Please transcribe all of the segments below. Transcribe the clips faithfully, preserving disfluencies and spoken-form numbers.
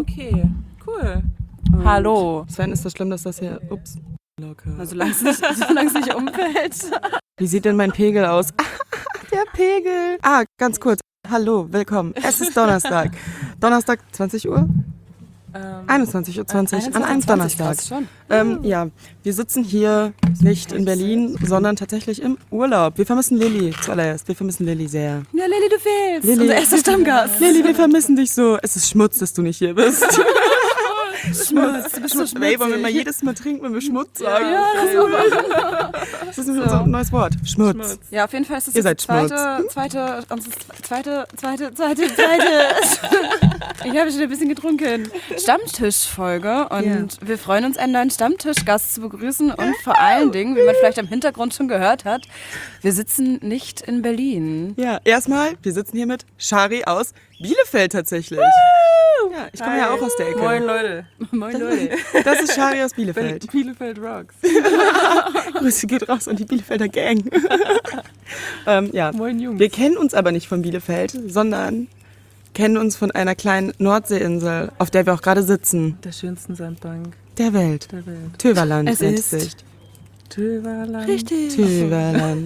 Okay, cool. Und Hallo. Sven, ist das schlimm, dass das hier... Ups. Locker. Also solange es nicht, solange es nicht umfällt. Wie sieht denn mein Pegel aus? Der Pegel. Ah, ganz kurz. Hallo, willkommen. Es ist Donnerstag. Donnerstag, zwanzig Uhr? Ähm, einundzwanzig Uhr zwanzig an einem Donnerstag. Schon. Ähm, ja, wir sitzen hier nicht in Berlin, sondern tatsächlich im Urlaub. Wir vermissen Lilly zuallererst. Wir vermissen Lilly sehr. Ja, Lilly, du fehlst. Lilly, Unser erster Stammgast. Lilly, wir vermissen dich so. Es ist Schmutz, dass du nicht hier bist. Schmutz, du bist so schmutzig. Ey, wollen wir mal jedes Mal trinken, wenn wir Schmutz sagen? Ja, das ist super. Das ist unser neues Wort. Schmutz. Schmutz. Ja, auf jeden Fall ist das Ihr jetzt seid zweite, zweite, unsere zweite, zweite, zweite, zweite. Ich habe schon ein bisschen getrunken. Stammtischfolge und Ja. wir freuen uns, einen neuen Stammtischgast zu begrüßen und vor allen Dingen, wie man vielleicht am Hintergrund schon gehört hat, wir sitzen nicht in Berlin. Ja, erstmal, wir sitzen hier mit Shari aus Bielefeld tatsächlich. Ja, ich komme ja auch aus der Ecke. Moin Leute. Moin Leute. Das ist Shari aus Bielefeld. Bielefeld rocks. Grüße geht raus an die Bielefelder Gang. ähm, ja. Moin Jungs. Wir kennen uns aber nicht von Bielefeld, sondern kennen uns von einer kleinen Nordseeinsel, auf der wir auch gerade sitzen. Der schönsten Sandbank Der Welt. der Welt. Töverland Es nennt ist- es sich. Töverland. Richtig. Töverland.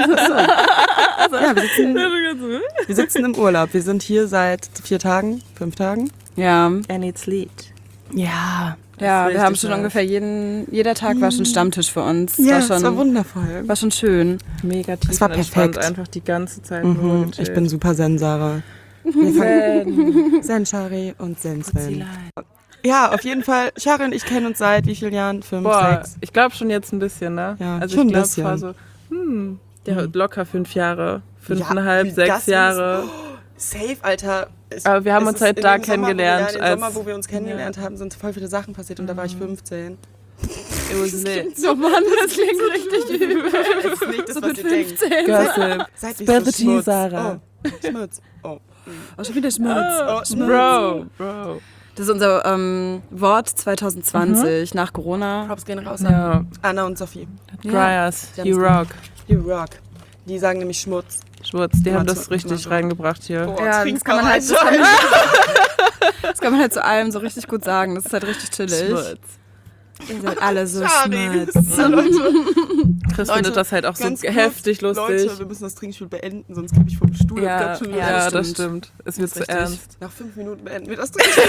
So. Ja, wir sitzen, wir sitzen im Urlaub. Wir sind hier seit vier Tagen, fünf Tagen. Ja, And it's lit. Ja. ja, wir richtig haben schon nice. ungefähr jeden, jeder Tag war schon Stammtisch für uns. Ja, war es schon, war wundervoll. war schon schön. Mega tief Es war und entspannt, perfekt. einfach die ganze Zeit nur Mhm, gechillt. ich bin super Zen, Sarah. Wir fangen Zen Shari und Zen Sven. Ja, auf jeden Fall. Shari und ich kennen uns seit wie vielen Jahren? Fünf, Boah, sechs? ich glaube schon jetzt ein bisschen, ne? Ja, also schon ein ich glaube, bisschen. war so, hm, ja, Mhm. locker fünf Jahre, Ja, fünfeinhalb, wie sechs das ist- Jahre. Safe, Alter. Es- Aber wir haben es uns ist halt in da dem Sommer, kennengelernt, Wo wir, ja, als- Im Sommer, wo wir uns kennengelernt haben, sind voll viele Sachen passiert und da war ich fünfzehn. It was lit. So Mann, das klingt richtig übel. Es ist nicht das, So was mit ihr denkt. fünfzehn. Gossip. Seid nicht Spill so the tea, Schmutz. Sarah. Oh, Schmutz. Oh. Oh, schon wieder Schmutz. Oh, Schmutz. Bro, Bro. Das ist unser ähm, Wort zwanzig zwanzig nach Corona. Props gehen raus an Ja, Anna und Sophie. Dryers, Die you haben's rock. You rock. Die sagen nämlich Schmutz. Schwurz, die Immer haben zu- das richtig immer so. reingebracht hier. Boah, Ja, trink das kann man mal halt- einen das kann Scheiß. Das kann man halt zu allem so richtig gut sagen. Das ist halt richtig chillig. Schwurz. Ihr seid alle so Schade. schmutz. Chris Leute, findet das halt auch so ganz kurz, heftig lustig. Leute, wir müssen das Trinkspiel beenden, sonst kippe ich vom Stuhl. ja, Das kann schon ja, wieder- das stimmt. stimmt. Es wird Das zu ist richtig. ernst. Nach fünf Minuten beenden wir das Trinkspiel.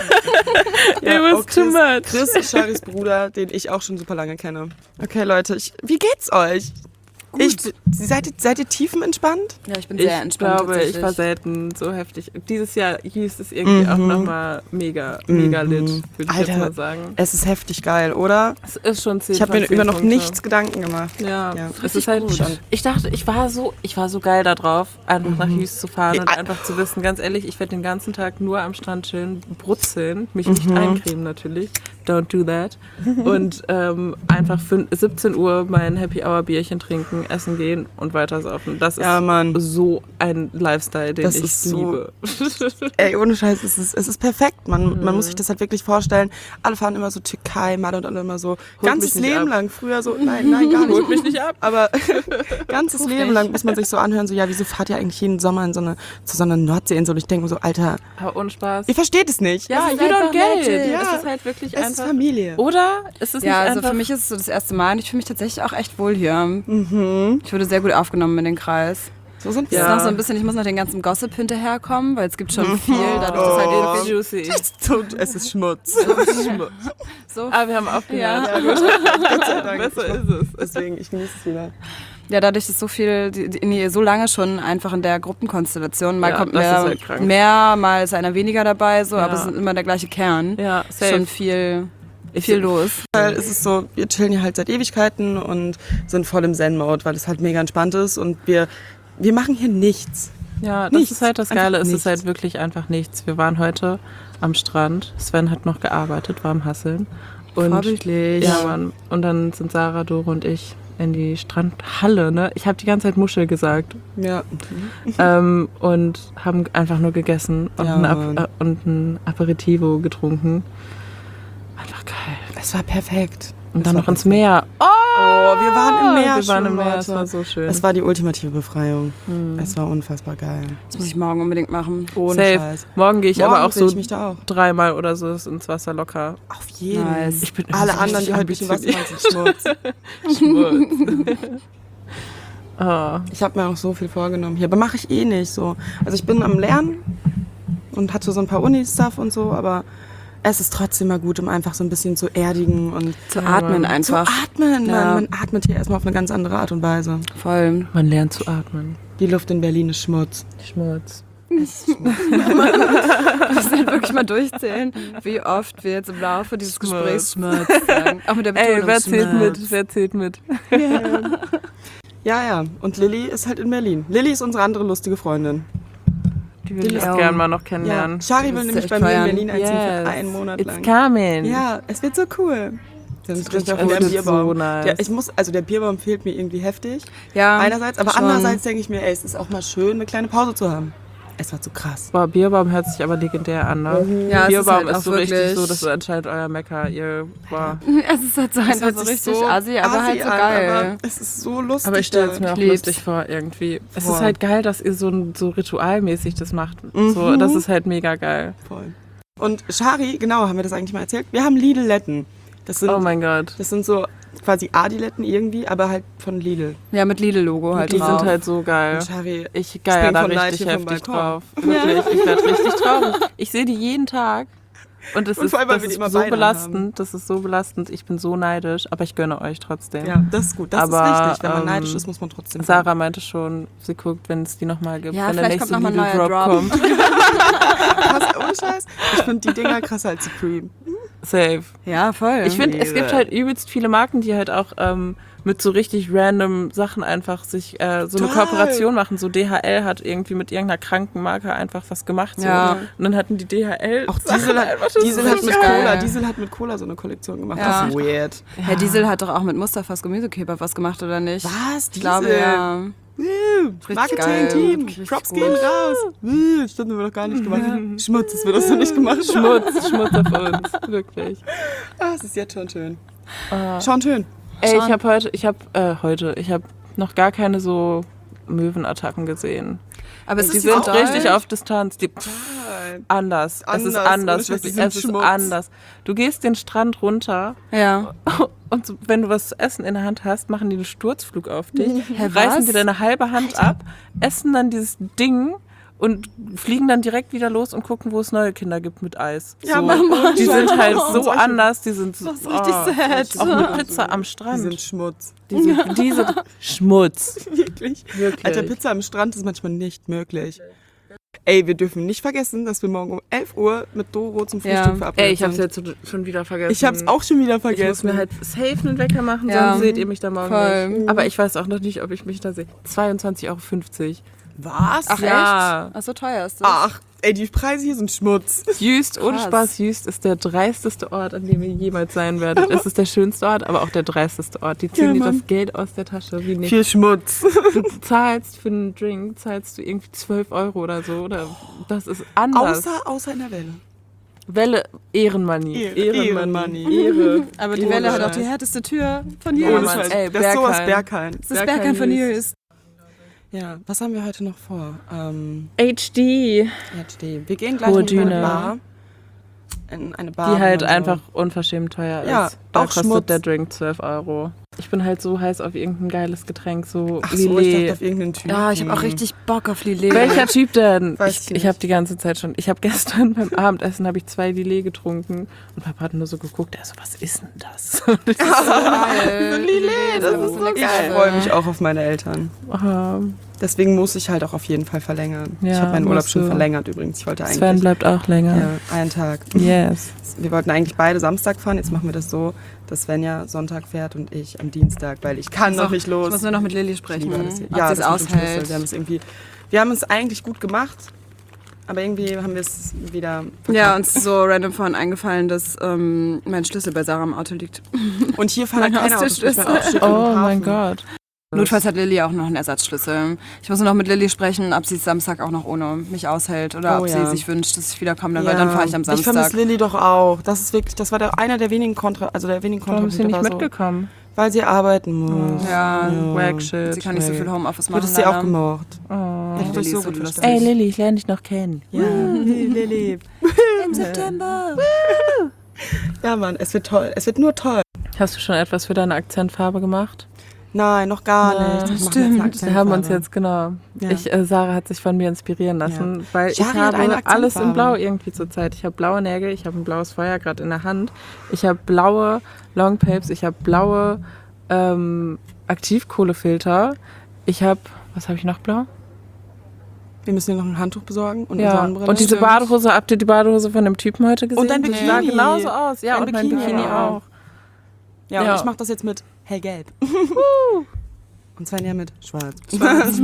It was too much. Chris ist Charis Bruder, den ich auch schon super lange kenne. Okay, Leute, ich, wie geht's euch? Ich, seid, ihr, seid ihr tiefenentspannt? Ja, ich bin Ich sehr entspannt. glaube, ich tatsächlich. war selten so heftig. Dieses Jahr hieß es irgendwie Mhm. auch nochmal mega, mega Mhm. lit, würde ich Alter. jetzt mal sagen. Es ist heftig geil, oder? Es ist schon zehn Ich habe mir von zehn über noch Punkte. nichts Gedanken gemacht. Ja, Ja. es ist halt gut. schon. Ich dachte, ich war so, ich war so geil da drauf, einfach nach Mhm. Hughes zu fahren und Ja. einfach zu wissen, ganz ehrlich, ich werde den ganzen Tag nur am Strand chillen, brutzeln, mich nicht Mhm. eincremen natürlich, don't do that. Und ähm, einfach für siebzehn Uhr mein Happy Hour Bierchen trinken, essen gehen und weiter saufen. Das ist Ja, Mann. so ein Lifestyle, den Das ich ist so- liebe. Ey, ohne Scheiß, es ist, es ist perfekt. Man, man muss sich das halt wirklich vorstellen. Alle fahren immer so Türkei, Malle und alle immer so. ganzes mich nicht Leben ab. lang. Früher so, nein, nein, gar nicht. Holt mich nicht ab. Aber ganzes Guck Leben dich. lang muss man sich so anhören, so, ja, wieso fahrt ihr eigentlich jeden Sommer in so eine, zu so einer Nordseeinsel? Und ich denke mir so, Alter, Aber ohne Spaß. ihr versteht es nicht. Ja, Es ist you don't einfach get nett. it. Ja. Es ist halt wirklich Es ist einfach. Familie. Oder ist es Ja, nicht also einfach... für mich ist es so das erste Mal und ich fühle mich tatsächlich auch echt wohl hier. Mhm. Ich wurde sehr gut aufgenommen in den Kreis. So sind Es wir. ist Ja. noch so ein bisschen, ich muss noch den ganzen Gossip hinterherkommen, weil es gibt schon viel, dadurch, dass Oh. halt It's wirklich juicy. So, es ist Schmutz. so... Aber wir haben aufgehört. Ja. Gott sei Dank. Besser ist es. Deswegen, ich genieße es wieder. Ja, dadurch ist so viel, die, die, nee, so lange schon einfach in der Gruppenkonstellation. Mal Ja, kommt das mehr, ist halt krank. mehr, mal ist einer weniger dabei, so, Ja. aber es ist immer der gleiche Kern. Ja, Ist safe. schon viel, Ich- viel los. Weil es ist so, wir chillen hier halt seit Ewigkeiten und sind voll im Zen-Mode, weil es halt mega entspannt ist und wir, wir machen hier nichts. Ja, das Nichts. ist halt das Einfach Geile. Es nichts. ist halt wirklich einfach nichts. Wir waren heute am Strand. Sven hat noch gearbeitet, war am Hasseln. Und Vorbildlich. ja, Mann. Und dann sind Sarah, Doro und ich in die Strandhalle, ne? Ich habe die ganze Zeit Muschel gesagt. Ja. ähm, und haben einfach nur gegessen und, Ja, ein, Mann. Ap äh, und ein Aperitivo getrunken. Einfach geil. Es war perfekt. Und Es dann war noch ins perfekt. Meer. Oh! wir waren im Meer Wir waren schon, im Meer, Leute. es war so schön. Es war die ultimative Befreiung. Hm. Es war unfassbar geil. Das muss ich morgen unbedingt machen. Ohne Safe. Scheiß. Morgen gehe ich Morgen aber auch seh so ich mich da auch. dreimal oder so ins Wasser locker. Auf jeden. Nice. Ich bin Alle so anderen, die heute richtig durch den Wasser waren, sind Schmutz. Schmutz. Oh. Ich habe mir auch so viel vorgenommen hier, aber mache ich eh nicht so. Also ich bin am Lernen und hatte so ein paar Uni-Stuff und so, aber es ist trotzdem mal gut, um einfach so ein bisschen zu erdigen und Zu atmen einfach. zu atmen. Ja. Man, man atmet hier erstmal auf eine ganz andere Art und Weise. Voll. Man lernt zu atmen. Die Luft in Berlin ist Schmutz. Schmutz. Wir müssen halt wirklich mal durchzählen, wie oft wir jetzt im Laufe dieses Schmutz. Gesprächs Schmutz sagen. Auch mit der Betonung Ey, wer zählt Schmutz. mit? Wer zählt mit? Ja, ja. Und Lilly ist halt in Berlin. Lilly ist unsere andere lustige Freundin. Die will ich Ja. gerne mal noch Ja. kennenlernen. Shari Das will ist nämlich echt bei mir in feiern. Berlin einziehen Yes. für einen Monat It's lang. coming. Ja, es wird so cool. Dann Das trifft wird auch in der so Bierbaum. nice. Der, ich muss, also der Bierbaum fehlt mir irgendwie heftig. Ja, Einerseits, aber schon. andererseits denke ich mir, ey, es ist auch mal schön, eine kleine Pause zu haben. Es war zu krass. Boah, Bierbaum hört sich aber legendär an, ne? Ja, es ist Bierbaum halt ist, auch so richtig wirklich- so, das ist anscheinend euer Mecker. Ihr, boah. Es ist halt so Es einfach hört so sich richtig so assi, aber halt so assi an, geil. aber es ist so lustig. Aber ich stelle es mir auch lieb's. lustig vor, irgendwie. Es Voll. ist halt geil, dass ihr so, so ritualmäßig das macht. Mhm. So, das ist halt mega geil. Voll. Und Shari, genau, haben wir das eigentlich mal erzählt? Wir haben Lidl-Letten. Das sind, Oh mein Gott. das sind so quasi Adiletten irgendwie, aber halt von Lidl. Ja, mit Lidl-Logo halt Die drauf. sind halt so geil. Und Shari, Ich geier spring da von Neid richtig hier vom heftig Balkon. drauf. Wirklich, ich werde richtig traurig. Ich sehe die jeden Tag. Und das Und ist, vor allem, weil das wir die ist immer so beide belastend. haben. Das ist so belastend. Ich bin so neidisch, aber ich gönne euch trotzdem. ja, das ist gut. Das Aber, ist wichtig. Wenn man ähm, neidisch ist, muss man trotzdem. Sarah meinte schon, sie guckt, wenn es die nochmal gibt. Ja, wenn der vielleicht nächste kommt noch mal ein neuer Lidl-Drop Drop. kommt. Krass, ohne Scheiß. Ich finde die Dinger krasser als Supreme. Safe. Ja, voll. Ich finde, es gibt halt übelst viele Marken, die halt auch ähm, mit so richtig random Sachen einfach sich äh, so eine Total. Kooperation machen. So D H L hat irgendwie mit irgendeiner kranken Marke einfach was gemacht. So. Ja. Und dann hatten die D H L Auch Sachen Diesel hat, einfach, das Diesel ist hat so mit geil. Cola, Diesel hat mit Cola so eine Kollektion gemacht. Ja. Das ist weird. Herr Diesel hat doch auch mit Mustafas Gemüsekebab was gemacht, oder nicht? Was? Ich glaube, ja. Marketing-Team. geil. Props Richtig gehen gut. raus. Äh, Das haben wir noch gar nicht gemacht. Schmutz, das wird das noch nicht gemacht. Schmutz, Schmutz auf uns. Wirklich. Ah, es ist jetzt schon schön. Ah. Schon schön. Ey, ich Schon. habe heute, ich habe äh, heute, ich habe noch gar keine so Möwenattacken gesehen. Aber es Die ist sind so richtig doll. auf Distanz. Die, anders. Es ist Anders. anders. Ohne Scheiß, die Wirklich, sind es ist Schmutz. anders. Du gehst den Strand runter Ja. und so, wenn du was zu essen in der Hand hast, machen die einen Sturzflug auf dich, Hä, reißen was? dir deine halbe Hand ab, essen dann dieses Ding und fliegen dann direkt wieder los und gucken, wo es neue Kinder gibt mit Eis. Ja, so. Mama. Die sind halt Und so solche- anders, die sind so, Das ist richtig sad. auch eine Pizza am Die Strand. sind Schmutz. Die sind, die sind Schmutz. Wirklich. Wirklich. Alter, Pizza am Strand ist manchmal nicht möglich. Ey, wir dürfen nicht vergessen, dass wir morgen um elf Uhr mit Doro zum Frühstück Ja. verabredet Ey, ich hab's sind. jetzt schon wieder vergessen. Ich hab's auch schon wieder Ich muss vergessen. mir halt safe einen Wecker machen, Ja. sonst seht ihr mich da morgen Voll. nicht. Aber ich weiß auch noch nicht, ob ich mich da sehe. zweiundzwanzig Euro fünfzig. Was? Ach, Ja. echt? Ach, so teuer ist das. Ach, ey, die Preise hier sind Schmutz. Jüst, ohne Krass. Spaß, Jüst ist der dreisteste Ort, an dem ihr jemals sein werdet. Es ist der schönste Ort, aber auch der dreisteste Ort. Die ziehen Ja, dir Mann. das Geld aus der Tasche, wie nicht. Viel Schmutz. Du zahlst für einen Drink, zahlst du irgendwie zwölf Euro oder so. Oder das ist anders. Außer, außer in der Welle. Welle, Ehrenmoney. Ehre- Ehrenmoney. Ehrenmoney. Ehre. Aber die Ohne Welle hat auch Scheiß. die härteste Tür von Ja, hier. Ohne Mann. Scheiß. Ey, Das ist sowas Berghain. Berghain. Das ist Berghain von hier ist. Ja, was haben wir heute noch vor? Ähm, H D. H D. Wir gehen gleich Hohe in eine Düne. Bar. In eine Bar. Die halt wo man einfach unverschämt teuer Ja, ist. Da auch kostet Schmutz. der Drink zwölf Euro. Ich bin halt so heiß auf irgendein geiles Getränk, so Ach so, ich Lillet. dachte auf irgendeinen Typ. Ja, ich habe auch richtig Bock auf Lillet. Welcher Typ denn? Weiß Ich, ich ich nicht. habe die ganze Zeit schon. Ich habe gestern beim Abendessen habe ich zwei Lillet getrunken und Papa hat nur so geguckt. Er so, was ist denn das? Und ich so, Geil. Lillet, das einfach ist so eine geil. Kippe. Ich freue mich auch auf meine Eltern. ah, Deswegen muss ich halt auch auf jeden Fall verlängern. Ja, ich habe meinen Urlaub musst schon du. verlängert übrigens. Ich wollte Sven eigentlich bleibt auch länger. ja, einen Tag. Yes. Wir wollten eigentlich beide Samstag fahren. Jetzt machen wir das so, dass Svenja Sonntag fährt und ich am Dienstag, weil ich kann noch nicht los. Ich muss nur noch mit Lilly Ich sprechen, liebe das hier. ob Ja, sie es das ist ein Schlüssel. aushält. Wir haben es irgendwie, wir haben es eigentlich gut gemacht, aber irgendwie haben wir es wieder verkackt. Ja, uns ist so random vorhin eingefallen, dass ähm, mein Schlüssel bei Sarah im Auto liegt. Und hier fahren Mein keine Autos nicht mehr Haustürschlüssel. auf Schiff im Oh mein Hafen. Gott. Notfalls hat Lilly auch noch einen Ersatzschlüssel. Ich muss nur noch mit Lilly sprechen, ob sie es Samstag auch noch ohne mich aushält oder Oh ob ja. sie sich wünscht, dass ich wiederkomme, Ja. weil dann fahre ich am Ich vermisse Samstag. Lilly doch auch. Das ist wirklich, das war der, einer der wenigen Kontra, also der wenigen Warum ist sie Kontrapunkte. nicht war so, mitgekommen? Weil sie arbeiten muss. Ja, Wack shit. sie kann nicht so viel Homeoffice Du machen. hättest sie auch leider. gemocht. Oh. Hätte ich Lilly so ist so gut lustig. verstanden. Ey Lilly, ich lerne dich noch kennen. Ja, Lilly. Im September. Ja, Mann, es wird toll. Es wird nur toll. Hast du schon etwas für deine Akzentfarbe gemacht? Nein, noch gar Ja, nicht. Ich mach jetzt stimmt. eine Wir haben uns Akzentfarbe. jetzt, genau. Ja. Ich, äh, Sarah hat sich von mir inspirieren lassen, Ja. weil ich Shari hat eine habe alles in Akzentfarbe. Blau irgendwie zurzeit. Ich habe blaue Nägel, ich habe ein blaues Feuer gerade in der Hand, ich habe blaue Longpapes, ich habe blaue ähm, Aktivkohlefilter, ich habe, was habe ich noch blau? Wir müssen dir noch ein Handtuch besorgen und eine Ja. Sonnenbrille. Und diese Stimmt. Badehose, habt ihr die Badehose von dem Typen heute gesehen? Und dein Die Bikini. sah genauso aus. Ja, Dein und mein Bikini Bikini auch. auch. Ja, und Ja. ich mach das jetzt mit hellgelb. Und Svenja mit schwarz. Schwarz.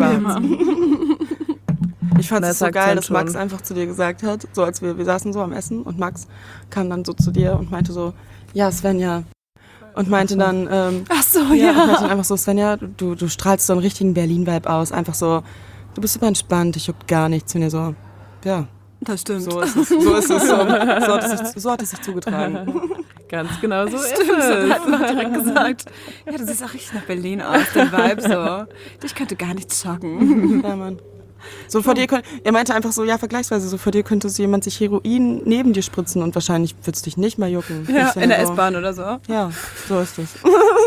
Ich fand es Das so geil, Akzent dass Max schon. einfach zu dir gesagt hat, so als wir, wir saßen so am Essen und Max kam dann so zu dir und meinte so, ja Svenja. Und meinte dann, ähm, Ach so, ja, ja. und meinte dann einfach so, Svenja, du, du strahlst so einen richtigen Berlin-Vibe aus. Einfach so, du bist super entspannt, ich juckt gar nichts. Und ihr so, ja, Das stimmt. so ist es. So ist es. So, so, hat, es sich, so hat es sich zugetragen. Ganz genau so ist Stimmt, das es. hat man direkt gesagt. Ja, du siehst auch richtig nach Berlin aus, der Vibe so. Ich könnte gar nicht joggen. Ja, Mann. So vor dir könnt, er meinte einfach so, ja, vergleichsweise, so vor dir könnte so jemand sich Heroin neben dir spritzen und wahrscheinlich würde es dich nicht mal jucken. Ja, Ich in der so, S-Bahn oder so. Ja, so ist es.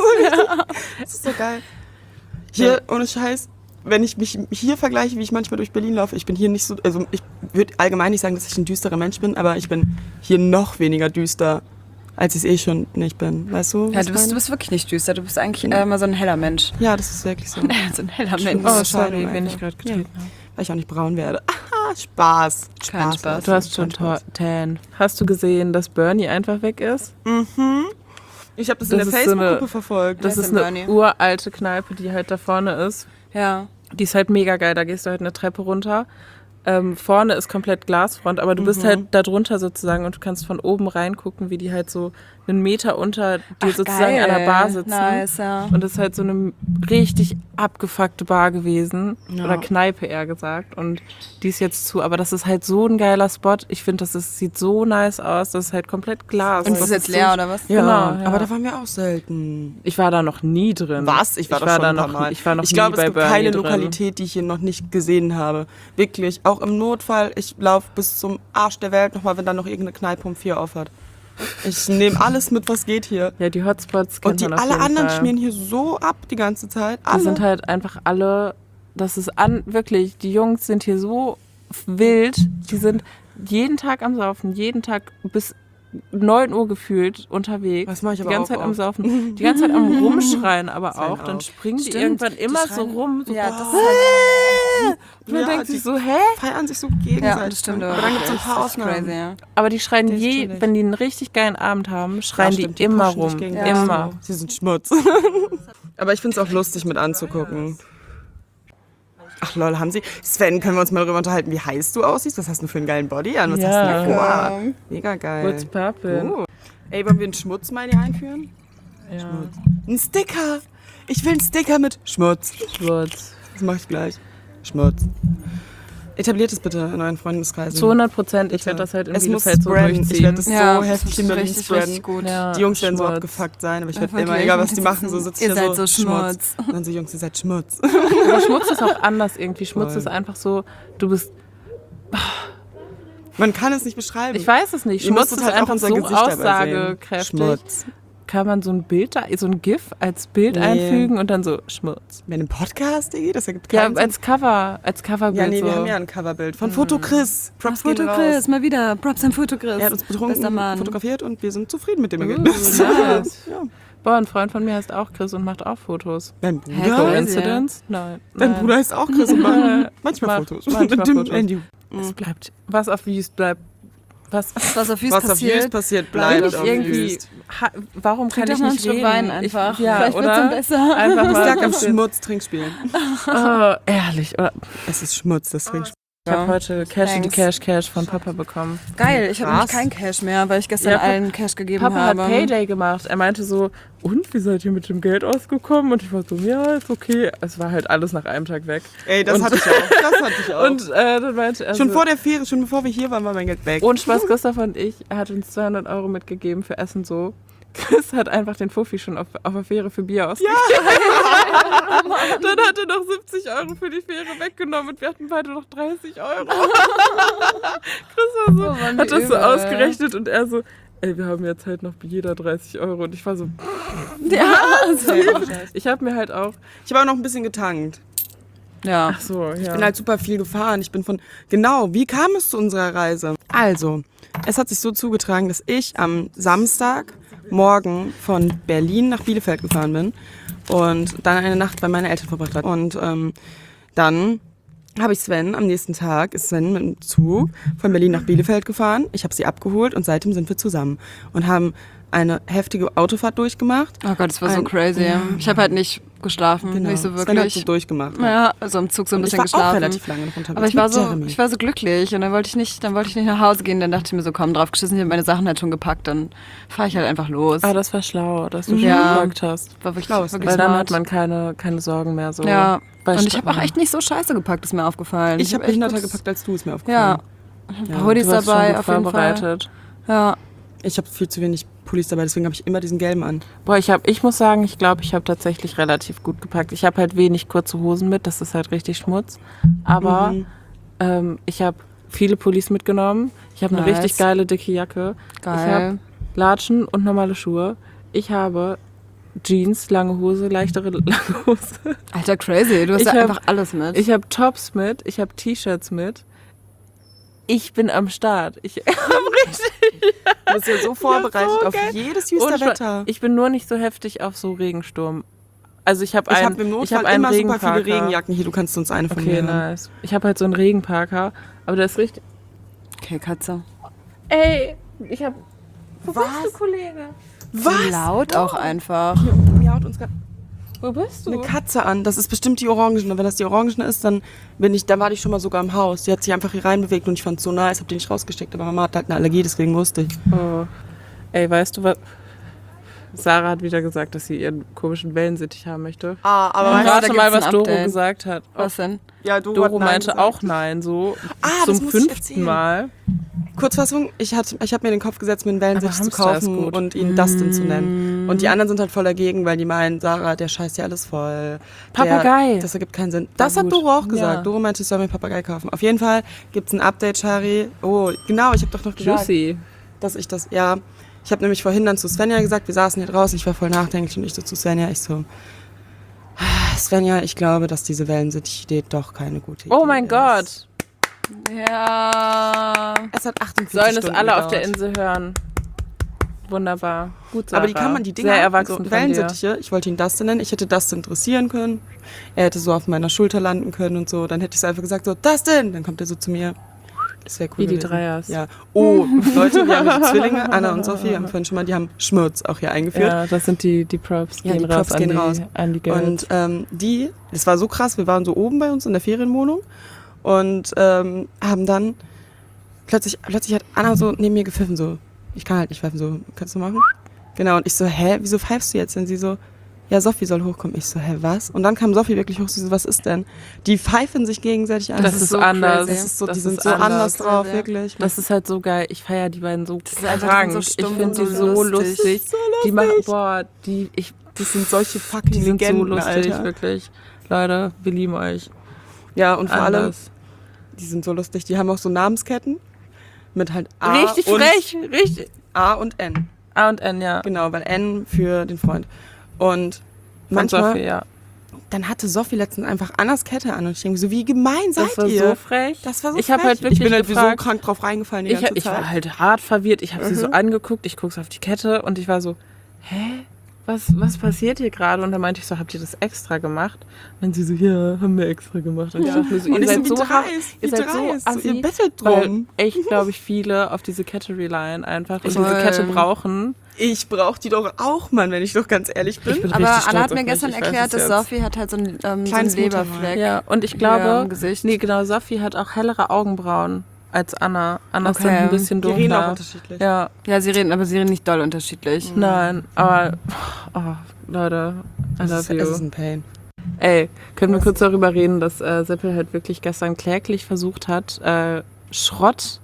Das ist so geil. Hier, ohne Scheiß, wenn ich mich hier vergleiche, wie ich manchmal durch Berlin laufe, ich bin hier nicht so, also ich würde allgemein nicht sagen, dass ich ein düsterer Mensch bin, aber ich bin hier noch weniger düster, als ich es eh schon nicht bin. Weißt du? Ja, was du ich bist, du meine? bist wirklich nicht düster. Du bist eigentlich äh, immer so ein heller Mensch. Ja, das ist wirklich so. So ein heller Mensch. Oh, Oh, sorry, sorry, wenn einfach. ich gerade getreten habe. Weil ich auch nicht braun werde. Aha, Spaß. Kein Spaß. Du hast schon Kein Spaß. Tan. Hast du gesehen, dass Bernie einfach weg ist? Ich habe das in Das der ist so eine- Facebook-Gruppe verfolgt. Das Wer ist ist denn eine Bernie? uralte Kneipe, die halt da vorne ist. Ja. Die ist halt mega geil. Da gehst du halt eine Treppe runter. Ähm, vorne ist komplett Glasfront, aber du bist halt da drunter sozusagen und du kannst von oben reingucken, wie die halt so einen Meter unter dir Ach, sozusagen geil. an der Bar sitzen. Nice, ja. Und das ist halt so eine richtig abgefuckte Bar gewesen. Ja. Oder Kneipe eher gesagt. Und die ist jetzt zu. Aber das ist halt so ein geiler Spot. Ich finde, das ist, sieht so nice aus. Das ist halt komplett Glas. Und es ist jetzt leer, oder was? Ja, Genau, ja. aber da waren wir auch selten. Ich war da noch nie drin. Was? Ich war ich da schon da ein paar noch, Mal. Ich war noch ich nie glaube, bei es gibt Bernie keine drin. Lokalität, die ich hier noch nicht gesehen habe. Wirklich. Auch im Notfall, ich laufe bis zum Arsch der Welt nochmal, wenn da noch irgendeine Kneipe um vier auf hat. Ich nehme alles mit, was geht hier. Ja, die Hotspots kennt Und die man auf alle jeden anderen Fall. schmieren hier so ab die ganze Zeit. Die Alle. sind halt einfach alle, das ist an, wirklich, die Jungs sind hier so wild, die sind jeden Tag am Saufen, jeden Tag bis neun Uhr gefühlt unterwegs. Das mache ich Die aber ganze auch Zeit am oft. Saufen, die ganze Zeit am Rumschreien aber Schreien auch. Dann auch. springen die Stimmt, irgendwann die immer so schreien- rum. So, Ja, boah. das ist halt, Man Ja, denkt die- sich so, hä? feiern sich so gegenseitig. ja, das stimmt. Aber dann gibt es ein paar Das ist Ausnahmen. crazy, ja. Aber die schreien Die ist je, chillig. wenn die einen richtig geilen Abend haben, schreien Ja, die, stimmt, immer pushen sich rum. gegenseitig. Immer. Sie sind Schmutz. Aber ich finde es auch lustig mit anzugucken. Ach lol, haben sie... Sven, können wir uns mal darüber unterhalten, wie heiß du aussiehst? Was hast du für einen geilen Body an? Was Ja. hast du denn vor? Mega geil. What's poppin'? Oh. Ey, wollen wir einen Schmutzmiley einführen? Ja. Ein Sticker! Ich will einen Sticker mit Schmutz. Schwarz. Das mache ich gleich. Schmutz. Etabliert es bitte in euren Freundeskreisen. Zu hundert Prozent. Ich werde das halt in Es muss Bielefeld so spreaden. Ich durchziehen. werde das Ja, so das heftig ist in Berlin richtig, spreaden. richtig gut. Ja, Die Jungs werden so Schmutz. abgefuckt sein, aber ich Ja, werde wirklich. immer, egal was die Die machen, so sitzen- sitze ihr ich da seid so, so Schmutz. Und dann so, Jungs, ihr seid Schmutz. Aber Schmutz ist auch anders irgendwie. Schmutz Voll. ist einfach so, du bist, Man kann es nicht beschreiben. ich weiß es nicht, Ihr Schmutz müsstet ist halt auch einfach unser so Gesicht dabei sehen. aussagekräftig. Schmutz. Kann man so ein Bild, da, so ein GIF als Bild Nee. einfügen und dann so Schmutz. Bei einem Podcast, Diggi, das ergibt Ja, keinen Sinn. als Cover, als Coverbild Ja, nee, so. wir haben ja ein Coverbild von Foto Chris. Props Foto gehen raus. Chris, mal wieder. Props an Foto Chris. Er hat uns Bester betrunken Mann. fotografiert und wir sind zufrieden mit dem Uh, Ergebnis. nice. Ja. Boah, ein Freund von mir heißt auch Chris und macht auch Fotos. Dein Hä, Bruder? cool. Coincidence? Nein. Dein Nein. Bruder ist auch Chris und macht manchmal Macht Fotos. manchmal mit dem Fotos. Handy. Es bleibt, was auf Views bleibt, was Was auf Views Was auf Views passiert. passiert, bleibt bleibt auf irgendwie, Views. ha, warum kann Trink ich doch mal einen nicht Schluck reden? Wein einfach. Ich, ja, Vielleicht wird's oder? dann besser. Einfach Es mal lag am ein bisschen- Schmutz Trinkspielen. Oh, ehrlich, oder? Es ist Schmutz, das Trinkspiel. Ich habe heute Cash in die Thanks. Cash Cash von Papa bekommen. Geil, ich habe nämlich Krass. keinen Cash mehr, weil ich gestern Ja, Pa- allen Cash gegeben Papa habe. hat Payday gemacht. Er meinte so, und, wie seid ihr mit dem Geld ausgekommen? Und ich war so, ja, ist okay. Es war halt alles nach einem Tag weg. Ey, das Und- hatte ich auch. Das hatte ich auch. Und äh, dann meinte er schon so, vor der Fähre, schon bevor wir hier waren, war mein Geld weg. ohne Spaß, Gustav und ich, er hat uns zweihundert Euro mitgegeben für Essen so. Chris hat einfach den Fuffi schon auf, auf der Fähre für Bier ausgegeben. Ja. Dann hat er noch siebzig Euro für die Fähre weggenommen und wir hatten beide noch dreißig Euro. Chris war so, Oh Mann, hat wie das so übel. ausgerechnet und er so, ey, wir haben jetzt halt noch jeder dreißig Euro. Und ich war so, Ja, also, ich habe mir halt auch, Ich habe auch noch ein bisschen getankt. ja. ach so, ja. Ich bin halt super viel gefahren. Ich bin von, genau, wie kam es zu unserer Reise? Also, es hat sich so zugetragen, dass ich am Samstagmorgen von Berlin nach Bielefeld gefahren bin und dann eine Nacht bei meinen Eltern verbracht habe. Und ähm, dann habe ich Sven, am nächsten Tag ist Sven mit dem Zug von Berlin nach Bielefeld gefahren. Ich habe sie abgeholt und seitdem sind wir zusammen und haben eine heftige Autofahrt durchgemacht. Oh Gott, das war so Ein- crazy. Ja. Ich habe halt nicht geschlafen, Genau. nicht so Sven hat wirklich. so durchgemacht. Ja, also im Zug so ein Und ich bisschen war geschlafen. auch relativ lange noch unterwegs Aber ich war mit so, Jeremy. ich war so glücklich und dann wollte ich nicht, dann wollte ich nicht nach Hause gehen. Dann dachte ich mir so, komm, drauf geschissen, ich habe meine Sachen halt schon gepackt, dann fahre ich halt einfach los. Ah, das war schlau, dass du schon Ja. gepackt hast. war wirklich, Schlau ist wirklich Weil dann smart. hat man keine, keine Sorgen mehr. So. Ja, Bei und ich Sta- habe auch echt nicht so scheiße gepackt, ist mir aufgefallen. Ich habe echt behinderter gut- gepackt als du, ist mir Ja, aufgefallen. ein Ja, paar Hoodies Du warst schon dabei, gut auf jeden Fall. vorbereitet. Ja, Ich habe viel zu wenig Pullis dabei, deswegen habe ich immer diesen gelben an. Boah, ich, hab, ich muss sagen, ich glaube, ich habe tatsächlich relativ gut gepackt. Ich habe halt wenig kurze Hosen mit, das ist halt richtig Schmutz. Aber Mhm. ähm, ich habe viele Pullis mitgenommen. Ich habe eine Nice. richtig geile, dicke Jacke. Ich geil. habe Latschen und normale Schuhe. Ich habe Jeans, lange Hose, leichtere lange Hose. Alter, crazy, du hast Ich ja hab- einfach alles mit. Ich habe Tops mit, ich habe T-Shirts mit. Ich bin am Start. Ich, Du bist ja so vorbereitet so auf geil. jedes Und düster ich war- Wetter. ich bin nur nicht so heftig auf so Regensturm. Also ich habe Ich einen, habe im ich Notfall hab einen immer super viele Regenparker. Regenjacken hier. Du kannst uns eine von Okay, mir haben. nice. Ich habe halt so einen Regenparker, aber der ist richtig. Okay, Katze. Ey, ich habe. Wo Was? bist du, Kollege? Was? Laut auch einfach. Miaut uns grad Wo bist eine Katze an. Das ist bestimmt die Orangene. Wenn das die Orangene ist, dann bin ich, dann war die schon mal sogar im Haus. Die hat sich einfach hier reinbewegt und ich fand es so nice. Hab die nicht rausgesteckt, aber Mama hat halt eine Allergie, deswegen wusste ich. Oh. Ey, weißt du was? Sarah hat wieder gesagt, dass sie ihren komischen Wellensittich haben möchte. Ah, aber Ja, weißt da Rate gibt's mal, ein was Doro Update. gesagt hat. Was denn? du, ja, Doro, Doro hat nein meinte gesagt. auch nein, so Ah, das zum muss ich fünften erzählen. Mal. Kurzfassung, ich, hat- ich habe mir in den Kopf gesetzt, mir einen Wellensittich Aber zu Hamster ist kaufen gut. und ihn Dustin zu nennen. Und die anderen sind halt voll dagegen, weil die meinen, Sarah, der scheißt ja alles voll. Papagei. Der, das ergibt keinen Sinn. Das hat gut. Doro auch gesagt. Ja. Doro meinte, ich soll mir einen Papagei kaufen. Auf jeden Fall gibt es ein Update, Shari. Oh, genau, ich habe doch noch gesagt, Juicy. dass ich das, ja. Ich habe nämlich vorhin dann zu Svenja gesagt, wir saßen hier draußen, ich war voll nachdenklich und ich so zu Svenja, ich so, "Ah, Svenja, ich glaube, dass diese Wellensittich-Idee doch keine gute Idee Oh mein ist. Gott. Ja. Es hat achtundvierzig Sollen es Stunden alle auf gedauert. der Insel hören. Wunderbar. Gut, Sarah. Aber die kann man, die Dinger, Sehr erwachsen so von dir. Wellensittiche, ich wollte ihn Dustin nennen, ich hätte Dustin interessieren können, er hätte so auf meiner Schulter landen können und so, dann hätte ich so einfach gesagt, so, Dustin, dann kommt er so zu mir. Das wäre cool Wie die gewesen. Dreiers. Ja. Oh, Leute, wir haben hier Zwillinge, Anna und Sophie, haben vorhin schon mal, die haben Schmutz auch hier eingeführt. Ja, das sind die, die Props. Ja, Gehen die Props raus gehen an raus. die, an die Girls. Und ähm, die, das war so krass, wir waren so oben bei uns in der Ferienwohnung und ähm, haben dann, plötzlich, plötzlich hat Anna so neben mir gepfiffen, so, ich kann halt nicht pfeifen, so, kannst du machen? Genau, und ich so, hä, wieso pfeifst du jetzt? Und sie so, ja, Sophie soll hochkommen. Ich so, hä, was? Und dann kam Sophie wirklich hoch, sie so, was ist denn? Die pfeifen sich gegenseitig an. Das ist so anders. Das ist so, Das die sind ist so anders, anders. drauf, Ja. wirklich. Das ist halt so geil. Ich feiere die beiden so ist einfach krank. so Ich stumpf finde und die so so lustig. lustig. So Die machen, boah, die, ich, Das sind solche fucking die sind so Legenden, lustig, Alter. wirklich. Leute, wir lieben euch. Ja, und vor allem, Anders. die sind so lustig, die haben auch so Namensketten mit halt A Richtig und, frech, richtig. A und N. A und N, ja. Genau, weil N für den Freund. Und Von manchmal, Sophie, ja. dann hatte Sophie letztens einfach Annas Kette an und ich denke mir so, wie gemein seid Das war ihr? so frech. Das war so Ich habe frech. halt wirklich ich bin halt wie so gefragt, krank drauf reingefallen die Ich, ganze ich Zeit. war halt hart verwirrt. Ich habe sie so Mhm. angeguckt, ich gucke auf die Kette und ich war so, hä? Was, was passiert hier gerade? Und dann meinte ich so, habt ihr das extra gemacht? Und sie so, ja, haben wir extra gemacht. Und ich dachte mir so, und ihr ich so, seid wie so dreist, hart, wie ihr seid dreist. so So, assi, ihr bettelt weil drum. echt, glaube ich, viele auf diese Kette relyen einfach und Voll. diese Kette brauchen. Ich brauch die doch auch, Mann, wenn ich doch ganz ehrlich bin. Ich bin Aber richtig Anna stolz hat mir auf mich, gestern ich weiß erklärt, es dass jetzt. Sophie hat halt so einen, ähm, so einen Kleines Muttermal. Leberfleck. Ja, und ich Hier glaube, im Gesicht. nee, genau, Sophie hat auch hellere Augenbrauen als Anna. Anna ist Okay. halt ein bisschen Die reden auch dunkler. unterschiedlich. Ja, Ja, sie reden, aber sie reden nicht doll unterschiedlich. nein, aber, oh, Leute, I Es ist, love es you. ist ein Pain. Ey, können wir kurz darüber reden, dass äh, Seppel halt wirklich gestern kläglich versucht hat, äh, Schrott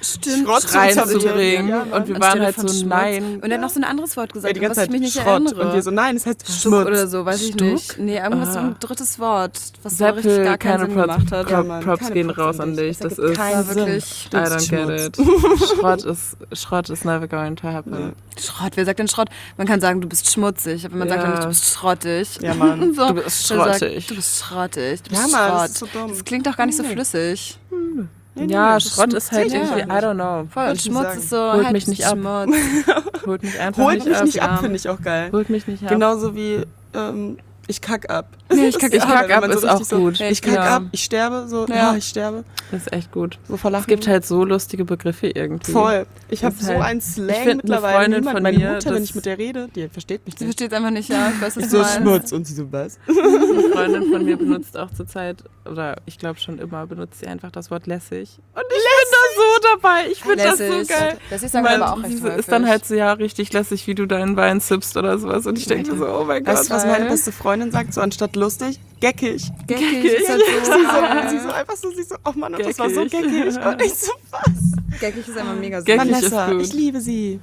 Stimmt. Schrott reinzubringen. Ja, Mann. Und wir Anstelle waren halt von so, Schmutz. nein. Und er hat noch so ein anderes Wort gesagt, Ja, die ganze was ich Zeit mich nicht Schrott. erinnere. Und wir so, nein, es heißt Stuck Schmutz. oder so, weiß ich Stuck? nicht. Nee, irgendwas so Ah. ein drittes Wort, was so richtig Seppel, gar keinen keine Sinn Props, gemacht hat. Ja, Prop, Mann, Props keine gehen Props raus an an dich. dich. Das Das ergibt ist, keinen war Sinn. wirklich- I Du bist don't get Schmutz. it. Schrott ist, Schrott is never going to happen. Schrott, wer sagt denn Schrott? Man kann sagen, du bist schmutzig, aber man sagt Ja. dann nicht, du bist schrottig. Ja, Mann. So, Du bist wer sagt, schrottig. Du bist schrottig. Du bist Ja, Mann, Schrott. das ist so dumm. Das klingt doch gar nicht so Nee. flüssig. Nee, nee, Ja, das ist Schrott ist halt schmutzig. irgendwie, I don't know. Voll, und Würd ich Schmutz sagen. ist so, Holt halt, mich du nicht bist ab. Schmutz. Holt mich einfach Holt nicht mich ab. nicht ab, ja. finde ich auch geil. Holt mich nicht ab. Genauso wie ähm, ich kack ab. Nee, ich kack- Das ich geil, kack wenn ab man so ist auch richtig so, gut. Ich kack Ja. ab, ich sterbe, so, Ja. ja, ich sterbe. Das ist echt gut. So vor Lachen. Es gibt halt so lustige Begriffe irgendwie. Voll. Ich habe Das ist so halt- einen ich Slang find, eine mittlerweile. Freundin Niemand, von meine mir, Mutter, wenn das- ich mit der rede, die versteht mich Sie nicht. versteht es einfach nicht, ja. Ich weiß, was Ich du so meinst. Schmutz und sie so was. Eine Freundin von mir benutzt auch zurzeit, oder ich glaube schon immer, benutzt sie einfach das Wort lässig. Und ich bin da so dabei. Ich finde das so Lässig. geil. Lässig sagen wir Man- aber auch recht sie häufig. ist dann halt so, ja, richtig lässig, wie du deinen Wein sippst oder sowas. Und ich denke so, oh mein Gott. Weißt du, was meine ey. beste Freundin sagt? So anstatt lustig, geckig. Geckig ist halt Sie so so, geil. sie so einfach so, sie so, oh Mann, und das war so Geckig. geckig. Und ich so, was? Geckig ist einfach mega süß. Geckig Vanessa, ist gut. ich liebe sie.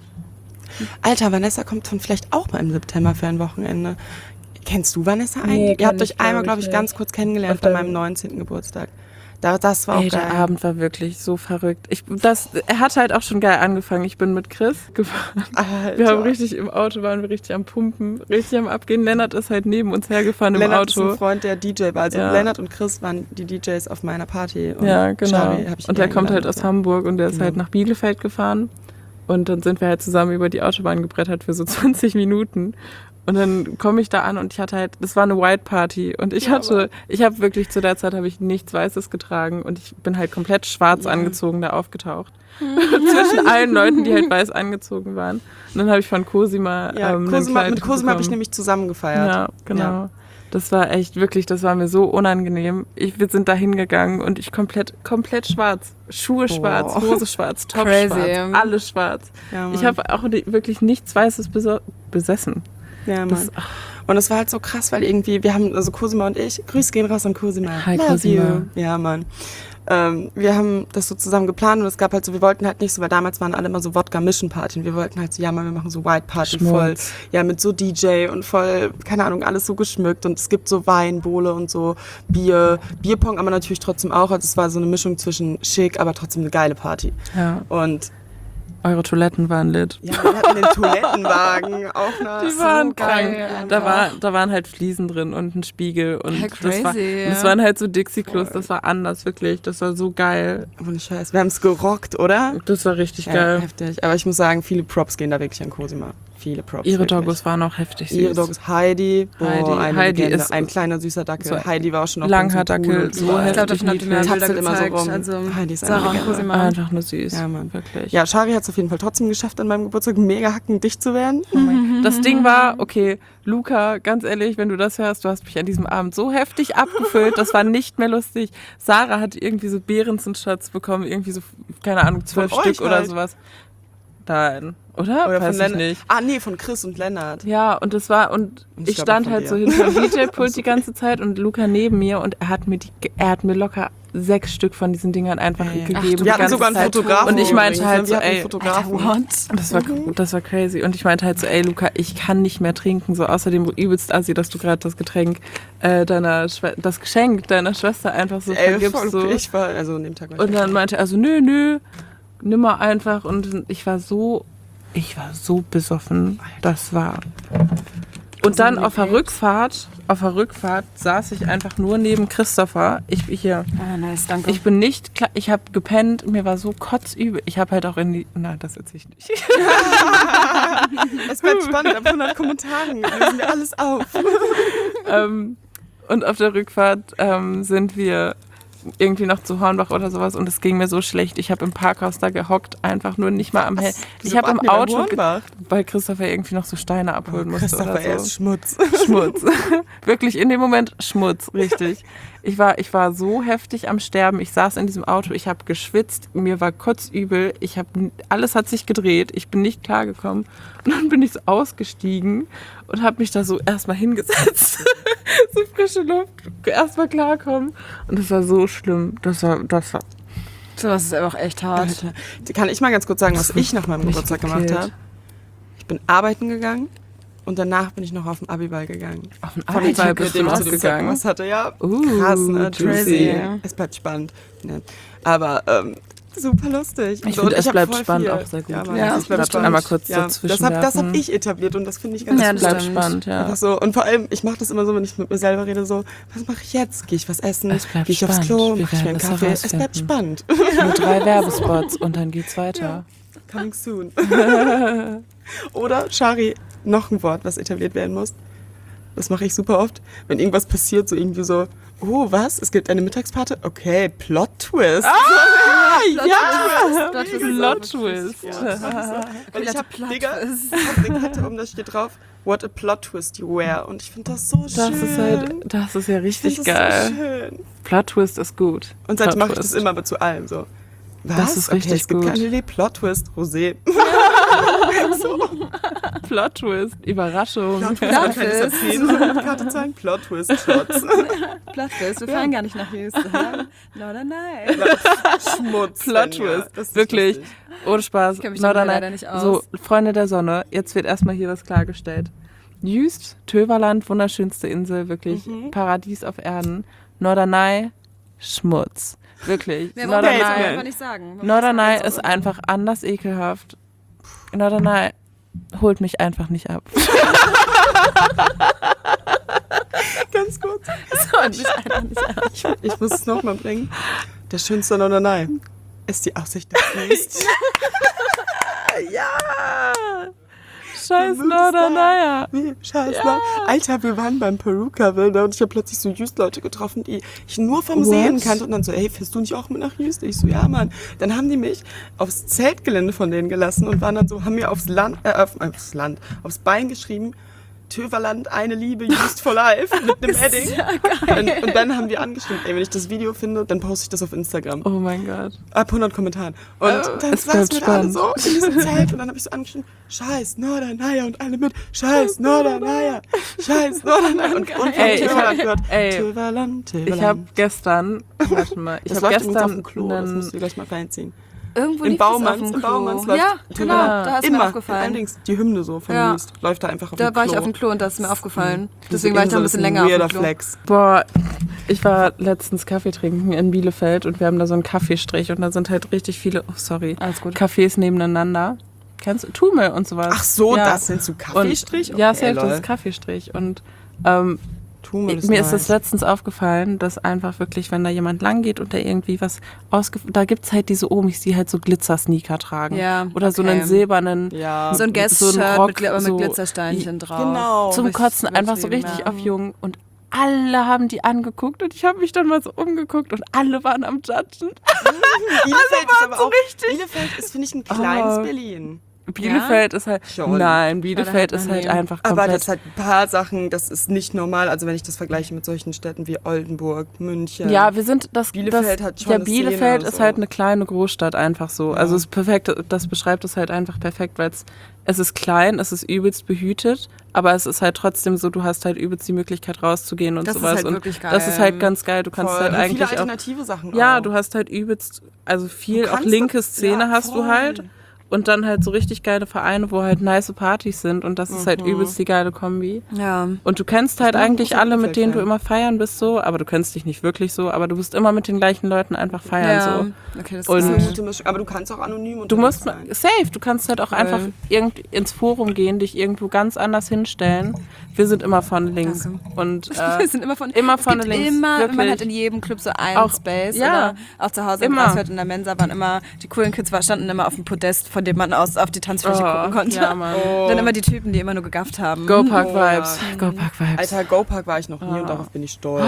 Alter, Vanessa kommt dann vielleicht auch mal im September für ein Wochenende. Kennst du Vanessa eigentlich? Nee, Ihr habt kenn euch ich, einmal, glaub glaube ich, ich, ganz kurz kennengelernt Und bei dann- meinem neunzehnten Geburtstag. Da, das war auch Ey, der geil. Abend war wirklich so verrückt. Ich, das, er hat halt auch schon geil angefangen. Ich bin mit Chris gefahren. Alter. Wir haben richtig im Auto, waren wir richtig am Pumpen, richtig am Abgehen. Lennart ist halt neben uns hergefahren im Lennart ist Auto. ein Freund, der D J war. Also Ja. Lennart und Chris waren die D Js auf meiner Party. Und Ja, genau. Shari hab ich Und der kommt eingeladen halt aus so. Hamburg und der ist Genau. halt nach Bielefeld gefahren. Und dann sind wir halt zusammen über die Autobahn gebrettert für so zwanzig Minuten. Und dann komme ich da an und ich hatte halt, das war eine White Party und ich Ja, hatte, ich habe wirklich zu der Zeit habe ich nichts Weißes getragen und ich bin halt komplett schwarz Ja. angezogen da aufgetaucht. Zwischen allen Leuten, die halt weiß angezogen waren. Und dann habe ich von Cosima, Ja, ähm, ein Cosima, Kleid mit Cosima habe ich bekommen. nämlich zusammen gefeiert. Ja, genau. Ja. Das war echt wirklich, das war mir so unangenehm. Ich, wir sind da hingegangen und ich komplett, komplett schwarz. Schuhe schwarz, Boah. Hose schwarz, Top Crazy. schwarz, alles schwarz. Ja, Mann. Ich habe auch ni- wirklich nichts Weißes beso- besessen. Ja, Mann. Das, Und es war halt so krass, weil irgendwie, wir haben, also Cosima und ich, Grüße gehen raus an Cosima. Hi, Love Cosima. you. Ja, Mann. Ähm, wir haben das so zusammen geplant und es gab halt so, wir wollten halt nicht so, weil damals waren alle immer so Wodka-Mission-Party und wir wollten halt so, ja, Mann, wir machen so White Party Schmutz. voll, ja, mit so D J und voll, keine Ahnung, alles so geschmückt und es gibt so Wein, Bowle und so Bier, Bierpong, aber natürlich trotzdem auch, also es war so eine Mischung zwischen schick, aber trotzdem eine geile Party. ja, Und eure Toiletten waren lit. ja, wir hatten den Toilettenwagen auch noch. Die waren so krank. geil. Da, war, da waren halt Fliesen drin und ein Spiegel. Und Ja, das, war, crazy. und das waren halt so Dixie-Klos. Das war anders, wirklich. Das war so geil. Ohne Scheiß. Wir haben es gerockt, oder? Das war richtig Ja, geil. heftig. Aber ich muss sagen, viele Props gehen da wirklich an Cosima. Viele Props. Ihre wirklich. Doggos waren auch heftig süß. Ihre Doggos. Heidi. Boah, Heidi. eine Heidi Legende. ist ein kleiner süßer Dackel. so Heidi war auch schon auf Langhaar-Dackel, unserem Pool. so Ja. Ich glaube, heftig davon habt ihr mir niedlich. Bilder Tapselt immer so gezeigt. rum. Also Heidi ist Sarah einfach und geil. Cosima. Einfach nur süß. Ja, Mann. Wirklich. Ja, Shari hat es auf jeden Fall trotzdem geschafft, an meinem Geburtstag mega hackendicht zu werden. Das Ding war, okay, Luca, ganz ehrlich, wenn du das hörst, du hast mich an diesem Abend so heftig abgefüllt, das war nicht mehr lustig. Sarah hat irgendwie so Behrensen-Shots bekommen, irgendwie so, keine Ahnung, zwölf Von Stück euch oder halt. sowas. Nein, oder? Oder Weiß von ich Lennart. nicht. Ah, nee, von Chris und Lennart. Ja, und das war, und Und ich ich glaub stand auch von halt so dir. hinter dem D J-Pult die ganze Zeit und Luca neben mir und er hat mir die, er hat mir locker sechs Stück von diesen Dingern einfach Ey. gegeben. Ach, die du- Wir hatten ganze sogar einen Zeit. Fotografen. Und ich meinte übrigens, halt ne? so, Wir hatten einen ey, Fotografen. What? Das war, das war crazy. Und ich meinte halt so, ey Luca, ich kann nicht mehr trinken. So außerdem übelst assi, dass du gerade das Getränk äh, deiner Schwe das Geschenk deiner Schwester einfach so Ey, vergibst. voll So. okay. Ich war, also an dem Tag war ich Und dann meinte er also, nö, nö, nimm mal einfach. Und ich war so, ich war so besoffen. Das war. Und dann auf der Rückfahrt, auf der Rückfahrt saß ich einfach nur neben Christopher. Ich hier. Ah, nice, danke. Ich bin nicht klar, ich habe gepennt, mir war so kotzübel. Ich habe halt auch in die, na, das erzähl ich nicht. Es bleibt spannend, ab hundert Kommentaren lösen wir alles auf. ähm, und auf der Rückfahrt ähm, sind wir irgendwie noch zu Hornbach oder sowas und es ging mir so schlecht. Ich habe im Parkhaus da gehockt, einfach nur nicht mal am Hell. Ich habe im Auto, ge- weil Christopher irgendwie noch so Steine abholen musste Christopher, oder er so. ist Schmutz. Schmutz. Wirklich in dem Moment Schmutz, richtig. Ich war, ich war so heftig am Sterben. Ich saß in diesem Auto, ich habe geschwitzt, mir war kotzübel. Ich hab, alles hat sich gedreht. Ich bin nicht klargekommen. Und dann bin ich so ausgestiegen und habe mich da so erstmal hingesetzt. So frische Luft, erstmal klarkommen. Und das war so schlimm. Das war, das war, Sowas ist auch echt hart. Alter. Kann ich mal ganz kurz sagen, was ich nach meinem Geburtstag gemacht gekillt. habe? Ich bin arbeiten gegangen und danach bin ich noch auf den Abiball gegangen. Auf den Von Abiball dem bist Typ, du mit dem ich zu dem Zeitpunkt ausgegangen. was hatte, ja. Uh, Krass, ne? juicy. Crazy. Es bleibt spannend. Ne? Aber ähm, super lustig. Ich So, finde, und es hab bleibt voll spannend viel- auch sehr gut. Ja, Mann, Ja, es bleibt das spannend. einmal kurz ja, dazwischen das habe das hab werfen. ich etabliert und das finde ich ganz Ja, gut. das Bleibt stimmt. spannend, ja. Einfach so. Und vor allem, ich mache das immer so, wenn ich mit mir selber rede, so, was mache ich jetzt? Gehe ich was essen? Es bleibt Gehe ich aufs spannend. Klo? Wir Mache ich mir einen werden es Kaffee? Es bleibt herausfinden. spannend. Nur drei Werbespots und dann geht's weiter. Coming soon. Oder, Shari, noch ein Wort, was etabliert werden muss. Das mache ich super oft. Wenn irgendwas passiert, so irgendwie so, oh, was? Es gibt eine Mittagsparte? Okay, Plot-Twist. Ah, ja! Plot-Twist. Und ich habe, Plot Digga, Twist. ich hab eine Karte um, da steht drauf, what a Plot-Twist you wear. Und ich finde das so Das schön. ist halt, das ist ja ich richtig finde das geil. so schön. Plot-Twist ist gut. Und seitdem mache ich Plot-Twist. das immer aber zu allem so. Was? Das ist okay, richtig es gibt gut. keine Idee. Plot-Twist, Rosé. Plot-Twist, Überraschung. Plot-Twist, man kann das erzählen, so mit Karte zeigen. Plot-Twist, Shots. Plattfest, wir fahren gar nicht nach Houston. No, no, nein. Schmutz. Plot-Twist. Ja, das ist Wirklich. lustig. Ohne Spaß. Ich kenn mich No, damit no, leider nein. nicht aus. So, Freunde der Sonne, jetzt wird erstmal hier was klargestellt. Jüst, Töverland, wunderschönste Insel, wirklich Mhm. Paradies auf Erden. Norderney, Schmutz. Wirklich. Mehr wollen wir jetzt Norderney- einfach nicht sagen. Norderney ist einfach anders ekelhaft. Norderney holt mich einfach nicht ab. Ganz kurz. nicht einfach nicht ab. Ich, ich muss es nochmal bringen. Der schönste Norderney ist die Aussicht nach Jüst. Ja! Scheiß Du bist Norderney. Wie scheiß ja. Alter, wir waren beim Peruka-Will und ich habe plötzlich so Jüst-Leute getroffen, die ich nur vom What? Sehen kannte und dann so, ey, fährst du nicht auch mit nach Jüst? Ich so, ja, Mann. Dann haben die mich aufs Zeltgelände von denen gelassen und waren dann so, haben mir aufs Land, äh, auf, aufs Land, aufs Bein geschrieben, Töverland, eine Liebe, Just for Life, mit einem Edding. Und, und dann haben wir angestimmt, ey, wenn ich das Video finde, dann poste ich das auf Instagram. Oh mein Gott. Ab hundert Kommentaren. Und dann es saßen bleibt wir da alle spannend. so in diesem Zelt und dann habe ich so angeschrieben, scheiß Norderney und alle mit, scheiß Norderney, scheiß Norderney. Und, und von Ey, ich hab- Töverland gehört, ey, Töverland, Töverland. Ich habe gestern, warte mal, ich das habe läuft übrigens auf gestern dem Klo, das einen, musst du gleich mal reinziehen. Irgendwo Im lief das auf Baumanns, dem im Klo. Baumanns läuft Ja, genau, Ja. da ist immer, mir aufgefallen. allerdings die Hymne so von Ja. Jüst läuft da einfach auf Da dem war Klo. ich auf dem Klo und das ist mir aufgefallen. Diese Deswegen war ich da ein Insel bisschen ist länger auf weirder dem Klo. Flex. boah, ich war letztens Kaffee trinken in Bielefeld und wir haben da so einen Kaffeestrich und da sind halt richtig viele, oh sorry, Alles gut. Cafés nebeneinander. Kennst du? Tume und sowas. Ach so, ja. das sind so Kaffeestrich? Und, ja, Okay, safe, das lol. ist Kaffeestrich und ähm, Tume, das mir ist nice. es letztens aufgefallen, dass einfach wirklich, wenn da jemand lang geht und der irgendwie was ausge... Da gibt es halt diese Omis, die halt so Glitzer-Sneaker tragen. Ja, Oder so okay. einen silbernen... Ja. So ein Guest-Shirt so ein Rock, mit, Gli- aber so- mit Glitzersteinchen drauf. Genau. zum Richtig Kotzen einfach so übertrieben, richtig ja. auf jung und alle haben die angeguckt und ich habe mich dann mal so umgeguckt und alle waren am Judgen. Bielefeld ist aber so auch, richtig- Bielefeld ist, finde ich, ein kleines Oh. Berlin. Bielefeld ist halt... Schon. Nein, Bielefeld Ja, ist da hat halt man einfach Aber komplett... das hat ein paar Sachen, das ist nicht normal. Also wenn ich das vergleiche mit solchen Städten wie Oldenburg, München. Ja, wir sind das. Bielefeld das, hat schon Ja, eine Bielefeld Szene, ist so. halt eine kleine Großstadt einfach so. Ja. Also es ist perfekt. Das beschreibt es halt einfach perfekt, weil es es ist klein, es ist übelst behütet, aber es ist halt trotzdem so, du hast halt übelst die Möglichkeit rauszugehen und Das ist sowas. halt und wirklich geil. das ist halt ganz geil. Du kannst Voll. halt Und eigentlich viele auch. alternative Sachen Ja, auch. du hast halt übelst, also viel Du auch kannst linke das- Szene ja, hast du voll. halt. Und dann halt so richtig geile Vereine, wo halt nice Partys sind und das ist halt Mhm. übelst die geile Kombi. Ja. Und du kennst halt bin auch ein eigentlich großer alle, mit denen du Bielefeld-Fan. immer feiern bist so, aber du kennst dich nicht wirklich so, aber du bist immer mit den gleichen Leuten einfach feiern ja. so. Okay, das Und- Das ist ist eine gut. gute Mischung. Aber du kannst auch anonym Du unterwegs musst sein. safe, du kannst halt auch einfach irgend ins Forum gehen, dich irgendwo ganz anders hinstellen. Wir sind immer von links Danke. und Wir äh, sind immer von immer es vorne gibt links, Immer, wirklich. man hat in jedem Club so einen Auch- Space. ja. Oder auch zu Hause im Immer. Grasfeld in der Mensa waren immer, die coolen Kids war, standen immer auf dem Podest, von dem man aus auf die Tanzfläche gucken konnte. ja, Mann. Oh. Dann immer die Typen, die immer nur gegafft haben. Go Park Oh, Vibes, ja. Go Park Vibes. Alter, Go Park war ich noch nie und darauf bin ich stolz.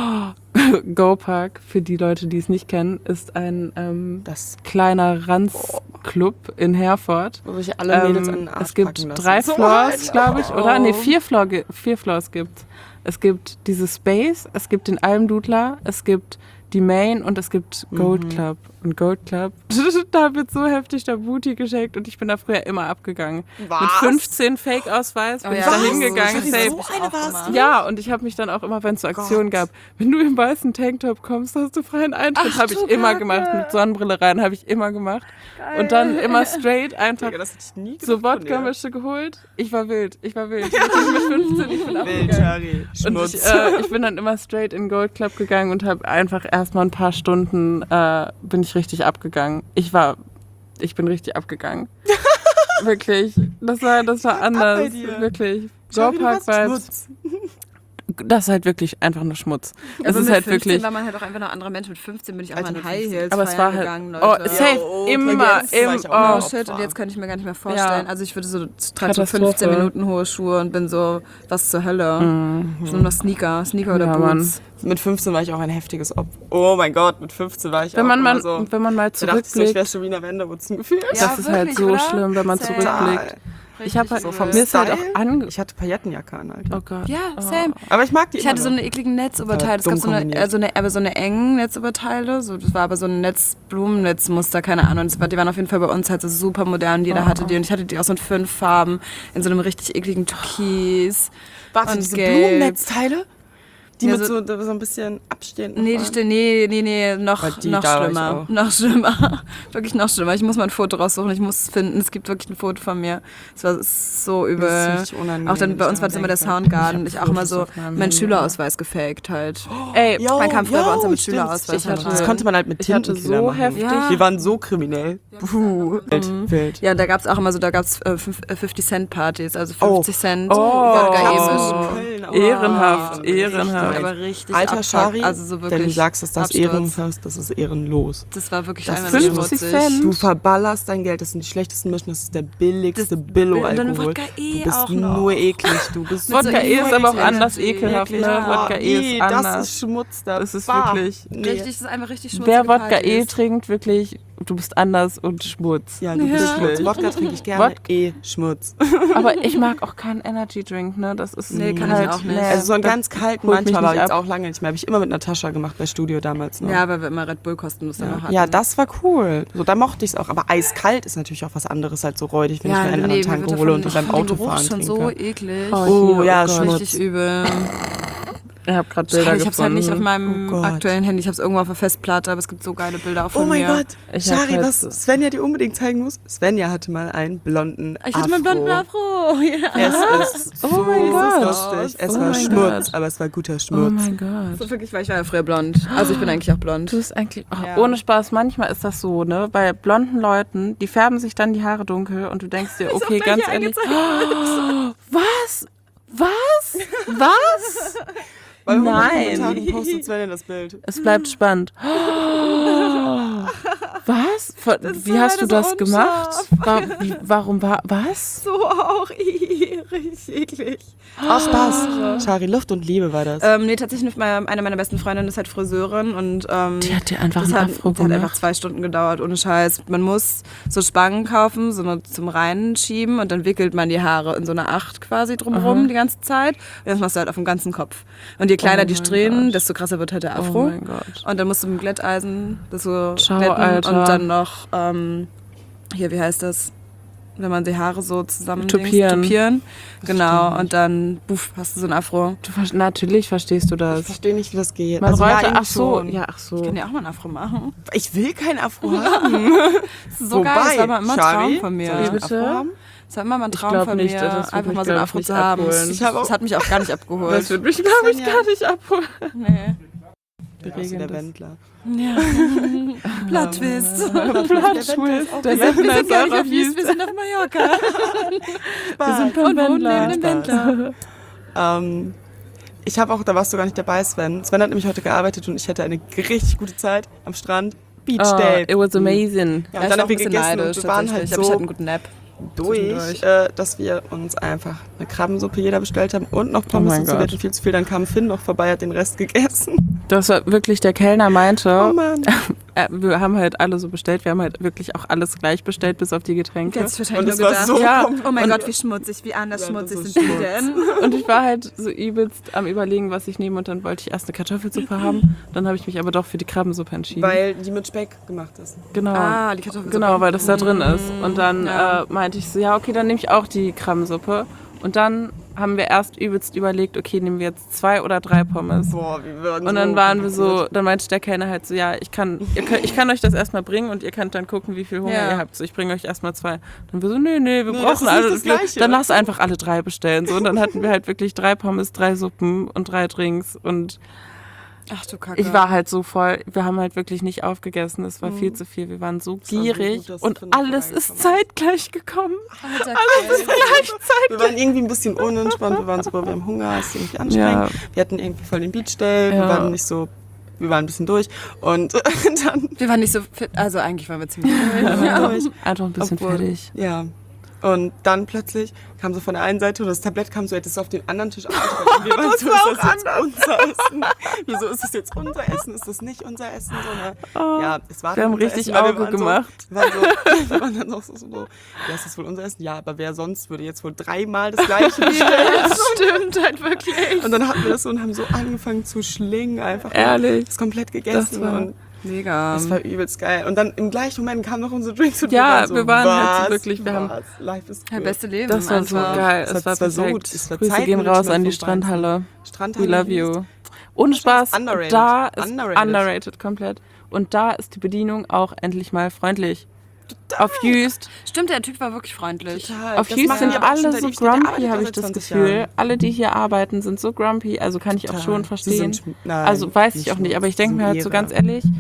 Go Park, für die Leute, die es nicht kennen, ist ein ähm, Das, kleiner Ranzclub in Herford. wo sich alle Mädels an den Ähm, Arsch es gibt packen lassen. drei So Floors, ein- glaube ich, oder? Oh. Nee, vier, Floor, ge- vier Floors gibt es. gibt diese Space, es gibt den Almdudler, es gibt die Main und es gibt Gold mhm. Club. Und Gold Club, da wird so heftig der Booty geschenkt und ich bin da früher immer abgegangen. Was? Mit fünfzehn Fake-Ausweis bin oh, ich ja. da hingegangen. So eine warst du? Ja, und ich habe mich dann auch immer, wenn es so Aktionen gab, wenn du im weißen Tanktop kommst, hast du freien Eintritt. Habe ich immer Kacke. gemacht. Mit Sonnenbrille rein, habe ich immer gemacht. Geil. Und dann immer straight einfach Digga, so Wodka-Mische geholt. Ich war wild, ich war wild. Ich bin mit fünfzehn, ich bin abgegangen. Und ich, äh, ich bin dann immer straight in Gold Club gegangen und habe einfach erstmal ein paar Stunden äh, bin ich richtig abgegangen. Ich war, ich bin richtig abgegangen. Wirklich. Das war, das war anders. Wirklich. Go-Park-Vibes. Das ist halt wirklich einfach nur Schmutz. Es ist halt fünfzehn wirklich. war man halt auch einfach ein anderer Mensch. Mit fünfzehn bin ich auch Alter, mal in High Heels aber es war halt, gegangen, oh, Leute. safe, oh, immer, im, Oh, oh, shit, und jetzt kann ich mir gar nicht mehr vorstellen. Ja. Also ich würde so, trage so fünfzehn Minuten hohe Schuhe und bin so, was zur Hölle. Mhm. So nur noch Sneaker, Sneaker oder ja, Boots. Mann. Mit fünfzehn war ich auch ein heftiges Opfer. Oh mein Gott, mit fünfzehn war ich wenn auch man immer mal, so. Wenn man mal zurückblickt. Ich dachte, ich wäre zurückblickt. Serena Vanderwood gefühlt. Das Ja, ist wirklich, halt so oder? schlimm, wenn man Same. zurückblickt. Ich habe halt, So vom mir ist halt Style. auch ange... Ich hatte Paillettenjacke an, Alter. Oh Gott. Ja, same. Aber ich mag die Ich immer hatte so noch. eine ekligen Netzoberteile. Es Aber gab so eine, dumm äh, so eine, aber so eine engen Netzoberteile. So, das war aber so ein Netz-Blumennetzmuster, keine Ahnung. Das war, die waren auf jeden Fall bei uns halt so super modern. Jeder Oh. hatte die und ich hatte die auch so in fünf Farben. In so einem richtig ekligen Türkis. Warte, und diese gelb. Blumennetzteile? Die Ja, mit so- so, so ein bisschen abstehend. Nee, die ste- nee, nee, nee, noch, Weil die noch da war ich schlimmer. auch. Noch schlimmer. Wirklich noch schlimmer. Ich muss mal ein Foto raussuchen, ich muss es finden. Es gibt wirklich ein Foto von mir. Es war so übel. Das ist richtig unangenehm, Auch dann bei wenn uns ich war das immer der daran Soundgarden. Ich Ich, hab auch immer Fotos so auf meinem meinen Handy. Schülerausweis gefaked halt. Ey, Jo, Man kam früher bei uns ja mit stimmt. Schülerausweis Ich hatte- Das konnte man halt mit ich hatte Tintenkiller so machen. heftig... Ja. Wir waren so kriminell. Puh. Wild, wild. Ja, da gab es auch immer so, da gab es äh, fünf- äh, fifty Cent Partys, also fünfzig Cent. Oh. Wodka Oh. E-Mischen. Köln, aber- Ehrenhaft, Oh, ehrenhaft. Aber richtig Alter Abfuck. Schari, Also so wirklich wenn du sagst, dass das Absturz. ehrenfest, das ist ehrenlos. Das war wirklich Das einfach fünfzig nur schmutzig. Cent. Du verballerst dein Geld, das sind die schlechtesten Mischen, das ist der billigste Das- Billo-Alkohol. und dann Wodka E Du bist auch noch. nur eklig, du bist Wodka so E ist aber auch eklig. anders ekelhaft, ne? Ja. Wodka E ist anders. Das ist Schmutz da. Das ist Bah. wirklich- Nee. Richtig, das ist einfach richtig schmutzig. Wer Wodka E trinkt, wirklich, du bist anders und Schmutz. Ja, du Ja. bist Schmutz. Wodka trinke ich gerne, Wodka- eh Schmutz. Aber ich mag auch keinen Energy Drink, ne? Das ist Nee, kann ich halt, auch nicht. nee, Also so einen das ganz kalten holt mich manchmal, aber nicht jetzt ab. auch lange nicht mehr. Habe ich immer mit Natascha gemacht bei Studio damals noch. Ja, weil wir immer Red Bull kostenlos danach hatten. Ja, das war cool. So, da mochte ich es auch. Aber eiskalt ist natürlich auch was anderes als so räudig, wenn ja, ich mir einen nee, anderen mir Tank wird hole davon- und beim ich finde den Autofahren Geruch schon trinke. so eklig. Oh, hier, ja, Gott. Schmutz. Richtig übel. Ich habe gerade Bilder Schade, ich hab's halt nicht auf gefunden. meinem Oh Gott. aktuellen Handy. Ich hab's irgendwo auf der Festplatte, aber es gibt so geile Bilder auch von Oh mein mir. Gott, Ich hab Shari, halt was so- Svenja dir unbedingt zeigen muss. Svenja hatte mal einen blonden Ich hatte meinen blonden Afro. Ja. Es ist Oh so mein Gott. lustig. Es Oh war mein Schmutz, Gott. aber es war guter Oh Schmutz. mein Gott. So wirklich, weil ich war ja früher blond. Also ich bin eigentlich auch blond. Du bist eigentlich, oh, Ja. ohne Spaß, manchmal ist das so, ne? Bei blonden Leuten, die färben sich dann die Haare dunkel und du denkst dir, okay, gleich ganz hier ehrlich. Oh, was? Was? Was? Bei hundert Nein. Kommentaren postet Svenja das Bild. Es bleibt spannend. Oh, was? Von, ist wie so hast du leider so das gemacht? War, wie, warum war, was? So auch richtig eklig. Aus Spaß. Shari, Luft und Liebe war das. Ähm, nee, tatsächlich meine, eine meiner besten Freundinnen ist halt Friseurin und ähm, Die hat dir einfach das einen hat, Afro das hat einfach gemacht. zwei Stunden gedauert, ohne Scheiß. Man muss so Spangen kaufen, so eine zum Reinen schieben und dann wickelt man die Haare in so eine Acht quasi drumherum Aha. die ganze Zeit. Und das machst du halt auf dem ganzen Kopf. Und je kleiner Oh die mein Strähnen, Gott. desto krasser wird halt der Oh Afro. mein Gott. Und dann musst du mit dem Glätteisen das so Ciao, glätten Alter. und dann noch, ähm, hier, wie heißt das? Wenn man die Haare so zusammen Tupieren. tupieren. Genau, und dann, buff, hast du so ein Afro. Du, ver- natürlich verstehst du Ich das. verstehe nicht, wie das geht. Man Also, rollte, ja, ach eigentlich so, schon. ja, ach so. Ich kann ja auch mal ein Afro machen. Ich will kein Afro haben. Das ist so geil, das war mal immer ein Shari, Traum von mir. soll ich ein Bitte? Afro haben? Das war immer mal ein Traum glaub von nicht, mir, das wird einfach mich, mal so ein glaub ich, Afro nicht zu haben. abholen. Ich hab auch- Das hat mich auch gar nicht abgeholt. Das wird mich, glaube ich, Ja. gar nicht abholen. Nee. Also der Beregendes. Wendler. Ja. Plot Twist. Plot-Twist. Der Wir sind, wir Wendler sind ist gar auch nicht auf auf Wies, wir Wies. sind auf Mallorca. Wir sind Und wohnen neben dem Wendler. Ähm, ich habe auch, da warst du gar nicht dabei, Sven. Sven hat nämlich heute gearbeitet und ich hatte eine richtig gute Zeit am Strand. Beach Oh, Day. it was amazing. Ja, Ja, und dann ich war haben wir ein bisschen gegessen neidisch, und wir waren halt tatsächlich, aber ich so hatte einen guten Nap. durch, zwischendurch. äh, dass wir uns einfach eine Krabbensuppe jeder bestellt haben und noch Pommes. Oh mein und so, wir Gott. hatten viel zu viel. Dann kam Finn noch vorbei, hat den Rest gegessen. Das war wirklich, der Kellner meinte, Oh Mann. äh, wir haben halt alle so bestellt. Wir haben halt wirklich auch alles gleich bestellt, bis auf die Getränke. Jetzt Und wahrscheinlich es nur war gedacht, so Ja. kom- oh mein und Gott, wie schmutzig, wie anders Ja, schmutzig das ist sind die Schmutz. denn? Und ich war halt so übelst am Überlegen, was ich nehme. Und dann wollte ich erst eine Kartoffelsuppe haben. Dann habe ich mich aber doch für die Krabbensuppe entschieden. Weil die mit Speck gemacht ist. genau. Ah, die Kartoffelsuppe. Genau, weil das da drin ist. Und dann Ja. äh, meinte ich so, ja, okay, dann nehme ich auch die Krabbensuppe. Und dann haben wir erst übelst überlegt, okay, nehmen wir jetzt zwei oder drei Pommes. Boah, wir waren Und so dann waren wir so, kompliziert. dann meinte der Kellner halt so, ja, ich kann, ihr könnt, ich kann euch das erstmal bringen und ihr könnt dann gucken, wie viel Hunger Ja. ihr habt. So, ich bringe euch erstmal zwei. Dann wir so, nee, nee, wir Nee, das brauchen ist nicht alle. das Gleiche. Dann lass einfach alle drei bestellen. So, und dann hatten wir halt wirklich drei Pommes, drei Suppen und drei Drinks. Und Ach du Kacke. ich war halt so voll, wir haben halt wirklich nicht aufgegessen. Es war viel zu viel. Wir waren so war so gierig gut, dass und Finn alles vorbeigekommen ist zeitgleich gekommen. Alter, Wir waren irgendwie ein bisschen unentspannt. Wir waren so, boah, wir haben Hunger, es ist irgendwie anstrengend. Ja. Wir hatten irgendwie voll den Beach Day. Wir Ja. waren nicht so, wir waren ein bisschen durch. Und dann wir waren nicht so fit, also eigentlich waren wir ziemlich ja. durch. Einfach ein bisschen Obwohl- fertig. Ja. Und dann plötzlich kam so von der einen Seite und das Tablett kam so, hätte es auf den anderen Tisch aufgestellt. Und wir waren so, ist das jetzt unser Essen? Wieso ist das jetzt unser Essen? Ist das nicht unser Essen? So eine, ja, es war wir haben unser richtig Essen, weil wir Auge waren gemacht. So, wir, waren so, wir waren dann auch so, so, ja, ist das wohl unser Essen? Ja, aber wer sonst würde jetzt wohl dreimal das Gleiche bestellen? Stimmt, halt wirklich. Und dann hatten wir das so und haben so angefangen zu schlingen, einfach Ehrlich? das komplett gegessen. Das war- und Mega. das war übelst geil. Und dann im gleichen Moment kamen noch unsere Drinks und Ja, wir waren, so, wir waren halt so was, wirklich- wir haben- was, life is Ja, good. beste Leben. Das war so einfach. geil. Es Es war- war es war so perfekt. gut. Es war Grüße gehen raus an die Zeitmanagement vom Strandhalle. Strandhalle We love hieß- you. Ohne Spaß, underrated. da ist Underrated. underrated. komplett. Und da ist die Bedienung auch endlich mal freundlich. Auf Jüst, Stimmt, der Typ war wirklich freundlich. Total. auf Das Jüst machen sind die aber auch schon alle seit so ewig. Der arbeitet grumpy, da habe ich seit das zwanzig Gefühl. Jahren. Alle, die hier arbeiten, sind so grumpy. Also kann ich auch Total. schon Sie verstehen. sind- nein, also weiß ich nicht auch nicht. Aber ich schmutz, denke mir halt so sind ganz Ehre. ehrlich,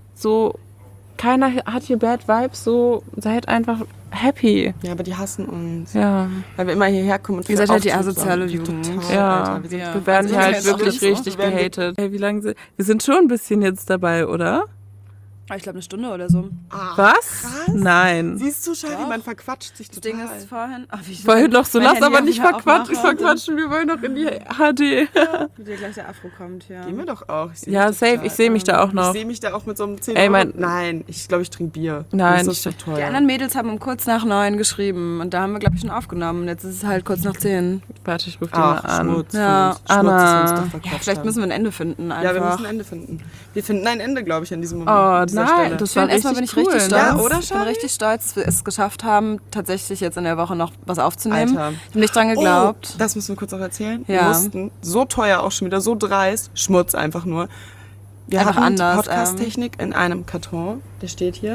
so keiner hat hier Bad Vibes. So seid einfach happy. Ja, aber die hassen uns. Ja, Weil wir immer hierher kommen und Ihr seid halt die auftreten. asoziale Jugend. Total, Ja. Alter. Wir sind Ja. wir werden Also hier wir halt sind jetzt wirklich auch nicht so. richtig Wir werden- gehatet. Hey, wie lange sind wir sind schon ein bisschen jetzt dabei, oder? Ah, ich glaube eine Stunde oder so. Ah, Was? krass. Nein. Siehst du, Shari, Doch. man verquatscht sich Das total. Ding ist vorhin. Ach, wie ich Vorhin noch so, mein lass Handy aber auch nicht wieder verquatschen, aufmache. verquatschen, wir wollen noch in die H D. Wie der gleich der Afro kommt, ja. Gehen wir doch auch. Ich seh Ja, mich safe, total. ich sehe mich da auch Ich noch. sehe mich da auch mit so einem zehn Ey, Euro. mein- Nein, ich glaube, ich trinke Bier. Nein, das ist ich- doch teuer. Die anderen Mädels haben um kurz nach neun geschrieben und da haben wir, glaube ich, schon aufgenommen. Jetzt ist es halt kurz nach zehn. Warte, ich rufe die mal Ach, an. Schmutz. Ja, Schmutz, Anna. ist uns doch Ja, verquatscht vielleicht haben. müssen wir ein Ende finden einfach. Ja, wir müssen ein Ende finden. Wir finden ein Ende, glaube ich, an diesem Moment. Oh, an dieser nein, Stelle. das Schön, war erstmal bin richtig ich cool. richtig stolz. Ja, oder, ich bin Shari? richtig stolz, dass wir es geschafft haben, tatsächlich jetzt in der Woche noch was aufzunehmen. Alter. Ich habe nicht dran geglaubt. Oh, das müssen wir kurz noch erzählen. Ja. Wir mussten, so teuer auch schon wieder, so dreist, Schmutz einfach nur. Wir Einfach hatten anders, Podcast-Technik in einem Karton, der steht hier.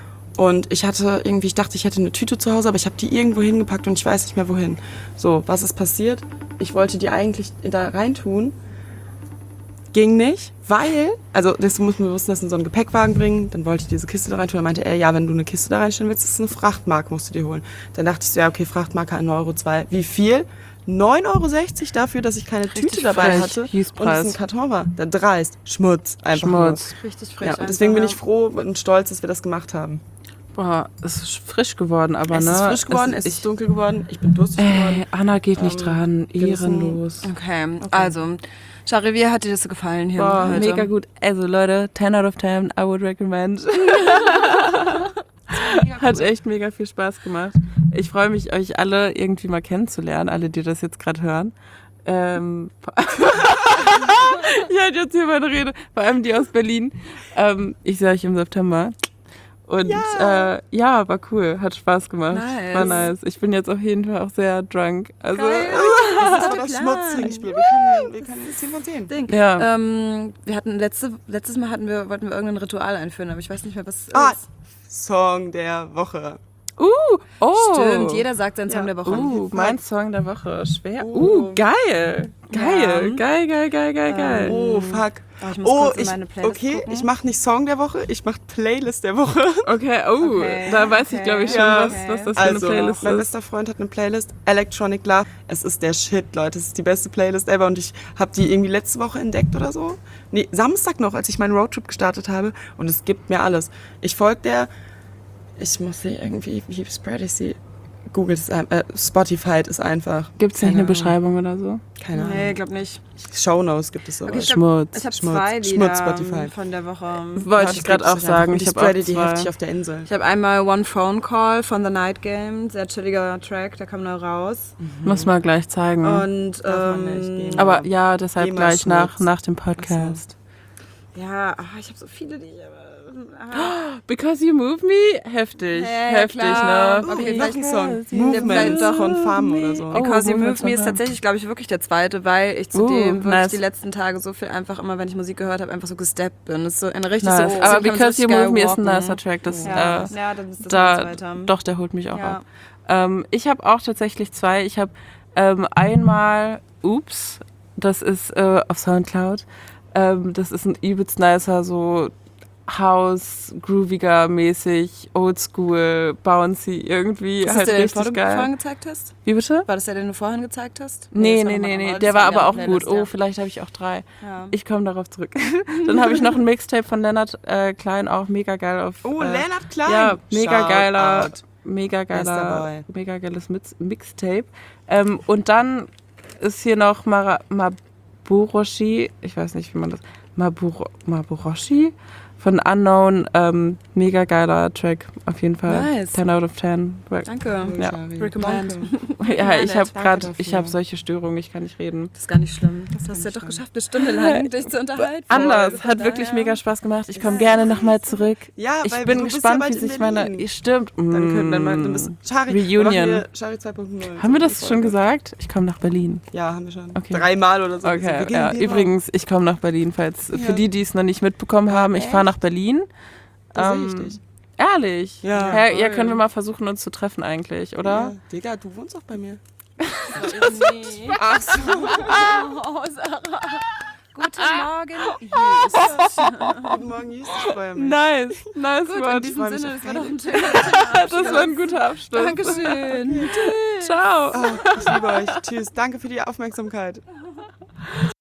Und ich hatte irgendwie, ich dachte, ich hätte eine Tüte zu Hause, aber ich habe die irgendwo hingepackt und ich weiß nicht mehr wohin. So, was ist passiert? Ich wollte die eigentlich da reintun. Ging nicht, weil, also das muss man wissen, das in so einen Gepäckwagen bringen. Dann wollte ich diese Kiste da reintun. Dann meinte er, ja, wenn du eine Kiste da reinstellen willst, ist eine Frachtmarke, musst du dir holen. Dann dachte ich so, ja, okay, Frachtmarke ein Euro zwei. Wie viel? neun Euro sechzig dafür, dass ich keine Tüte dabei frech. hatte. Hießpreis. Und es ein Karton war. Da dreist. Schmutz. Einfach Schmutz. Richtig Nur. frech. Ja, und deswegen bin ich einfach, froh und stolz, dass wir das gemacht haben. Boah, es ist frisch geworden, aber Es ne? ist frisch geworden, es, ist dunkel geworden, ich bin durstig geworden. Ey, Anna geht nicht Ähm, dran, wir müssen- ehrenlos. ja. Okay, also, Shari, wie hat dir das so gefallen hier Boah, heute? mega gut. Also Leute, ten out of ten, I would recommend. Hat echt mega viel Spaß gemacht. Ich freue mich, euch alle irgendwie mal kennenzulernen, alle, die das jetzt gerade hören. Ähm, ich halte jetzt hier meine Rede, vor allem die aus Berlin. Ähm, ich sehe euch im September. Und ja. Äh, ja, war cool, hat Spaß gemacht. Nice. War nice. Ich bin jetzt auf jeden Fall auch sehr drunk. Also, Geil. Das ist aber das geplant. Schmutztrinkspiel. Wir können, wir können zehn von zehn. Ding. Ja. Ähm, wir hatten letzte, letztes Mal hatten wir, wollten wir irgendein Ritual einführen, aber ich weiß nicht mehr, was es Ah, ist. Song der Woche. Uh, oh. Stimmt, jeder sagt seinen Song Ja. der Woche. Uh, mein Song der Woche. Schwer. Uh. Uh, geil. Geil. Ja. Geil, geil, geil, geil, geil. Oh, fuck. Oh, ich muss Oh, kurz in ich, meine Playlist okay, gucken. ich mache nicht Song der Woche, ich mache Playlist der Woche. Okay, oh, Okay, da weiß ich, okay. glaube ich, schon, Ja. was, was das für Also, eine Playlist mein ist. bester Freund hat eine Playlist, Electronic Love. Es ist der Shit, Leute. Es ist die beste Playlist ever und ich habe die irgendwie letzte Woche entdeckt oder so. Nee, Samstag noch, als ich meinen Roadtrip gestartet habe und es gibt mir alles. Ich folge der, ich muss sie irgendwie, wie spread ich sie? googelt es, ein- äh, Spotify ist einfach. Gibt es nicht Keine eine Ahnung. Beschreibung oder so? Keine Ahnung. Nee, glaub nicht. Shownotes gibt es sowas. Okay, ich hab- Schmutz. Ich habe Schmutz. zwei Schmutz, Lieder Spotify. von der Woche. Wollte Das ich gerade gibt auch es sagen. einfach. Ich Und habe auch die spreadet die heftig zwei. auf der Insel. Ich habe einmal One Phone Call von The Night Game, sehr chilliger Track, der kam neu raus. Muss mal gleich zeigen. Und Darf man nicht ähm, gehen. Aber ja, deshalb Geh mal gleich nach, Schmutz. nach dem Podcast. ja, ah, ich habe so viele, die ich. Ah. Because You Move Me? Heftig. Ja, ja, Heftig, klar. ne? Oh, Okay, noch vielleicht- ein Song. Ja, Movement vielleicht doch. von Farm oder so. Oh, Because You Movement Move Me ist von tatsächlich, glaube ich, wirklich der zweite, weil ich zudem Uh, wirklich nice. die letzten Tage so viel einfach immer, wenn ich Musik gehört habe, einfach so gesteppt bin. Das ist so eine richtig Nice. so. Aber so kann man Because so You Move Me ist ein skywalken. nicer Track. Das, Ja, äh, ja, dann ist das da, mein zweiter. doch, der holt mich auch Ja. ab. Ähm, ich habe auch tatsächlich zwei. Ich habe ähm, einmal Oops, das ist äh, auf Soundcloud. Ähm, das ist ein übelst nicer, so House, grooviger mäßig, oldschool, bouncy, irgendwie Ist das halt der, den richtig du geil. vorhin gezeigt hast? Wie bitte? War das der, den du vorhin gezeigt hast? Nee, das war nee, noch nee, mal- nee. das Der war in aber der auch gut. Playlist, Oh, ja. vielleicht habe ich auch drei. Ja. Ich komme darauf zurück. Dann habe ich noch ein Mixtape von Lennart äh, Klein, auch mega geil auf. Oh, äh, Leonard Klein. Ja, mega Shout geiler, out. mega Bester geiler, Boy. mega geiles Mix Mixtape. Ähm, und dann ist hier noch Mara, Maburoshi, ich weiß nicht, wie man das, Maburo, Maburoshi von Unknown, ähm, mega geiler Track, auf jeden Fall. Nice. ten out of ten. Danke. Ja. Shari. Recommend. Danke. Ja, ich habe danke gerade, dafür. ich habe solche Störungen, ich kann nicht reden. Das ist gar nicht schlimm. Das hast du ja doch geschafft, eine Stunde lang dich zu unterhalten. Anders, Von hat wirklich daher- mega Spaß gemacht. Ich komme gerne nochmal zurück. Ja, Ich weil bin du bist gespannt, ja wie bald in sich meine. Berlin. Stimmt. Dann können wir mal, Mm. dann bist Shari. Reunion. Dann machen wir Shari zwei Punkt null. Haben wir das schon gesagt? Ich komme nach Berlin. Ja, haben wir schon. Okay. Dreimal oder so. Wir Okay, gehen ja. wir Übrigens, ich komme nach Berlin, falls Ja. für die, die es noch nicht mitbekommen haben, ich fahre nach Berlin. Da Ähm, sehe ich dich. Ehrlich? Ja. Hä, ja, Voll. können wir mal versuchen, uns zu treffen eigentlich, oder? Ja. Digga, du wohnst auch bei mir. Nee. Ach so. Oh, Sarah. Guten Morgen. Yes. Guten Morgen, Justus, ich freue mich. Nice, nice Gut, in Wort. diesem freu mich Sinne, auf das war doch ein Friday. schöner Das war ein guter Abschluss. Dankeschön. Ciao. Ah, ich liebe euch. Tschüss. Danke für die Aufmerksamkeit.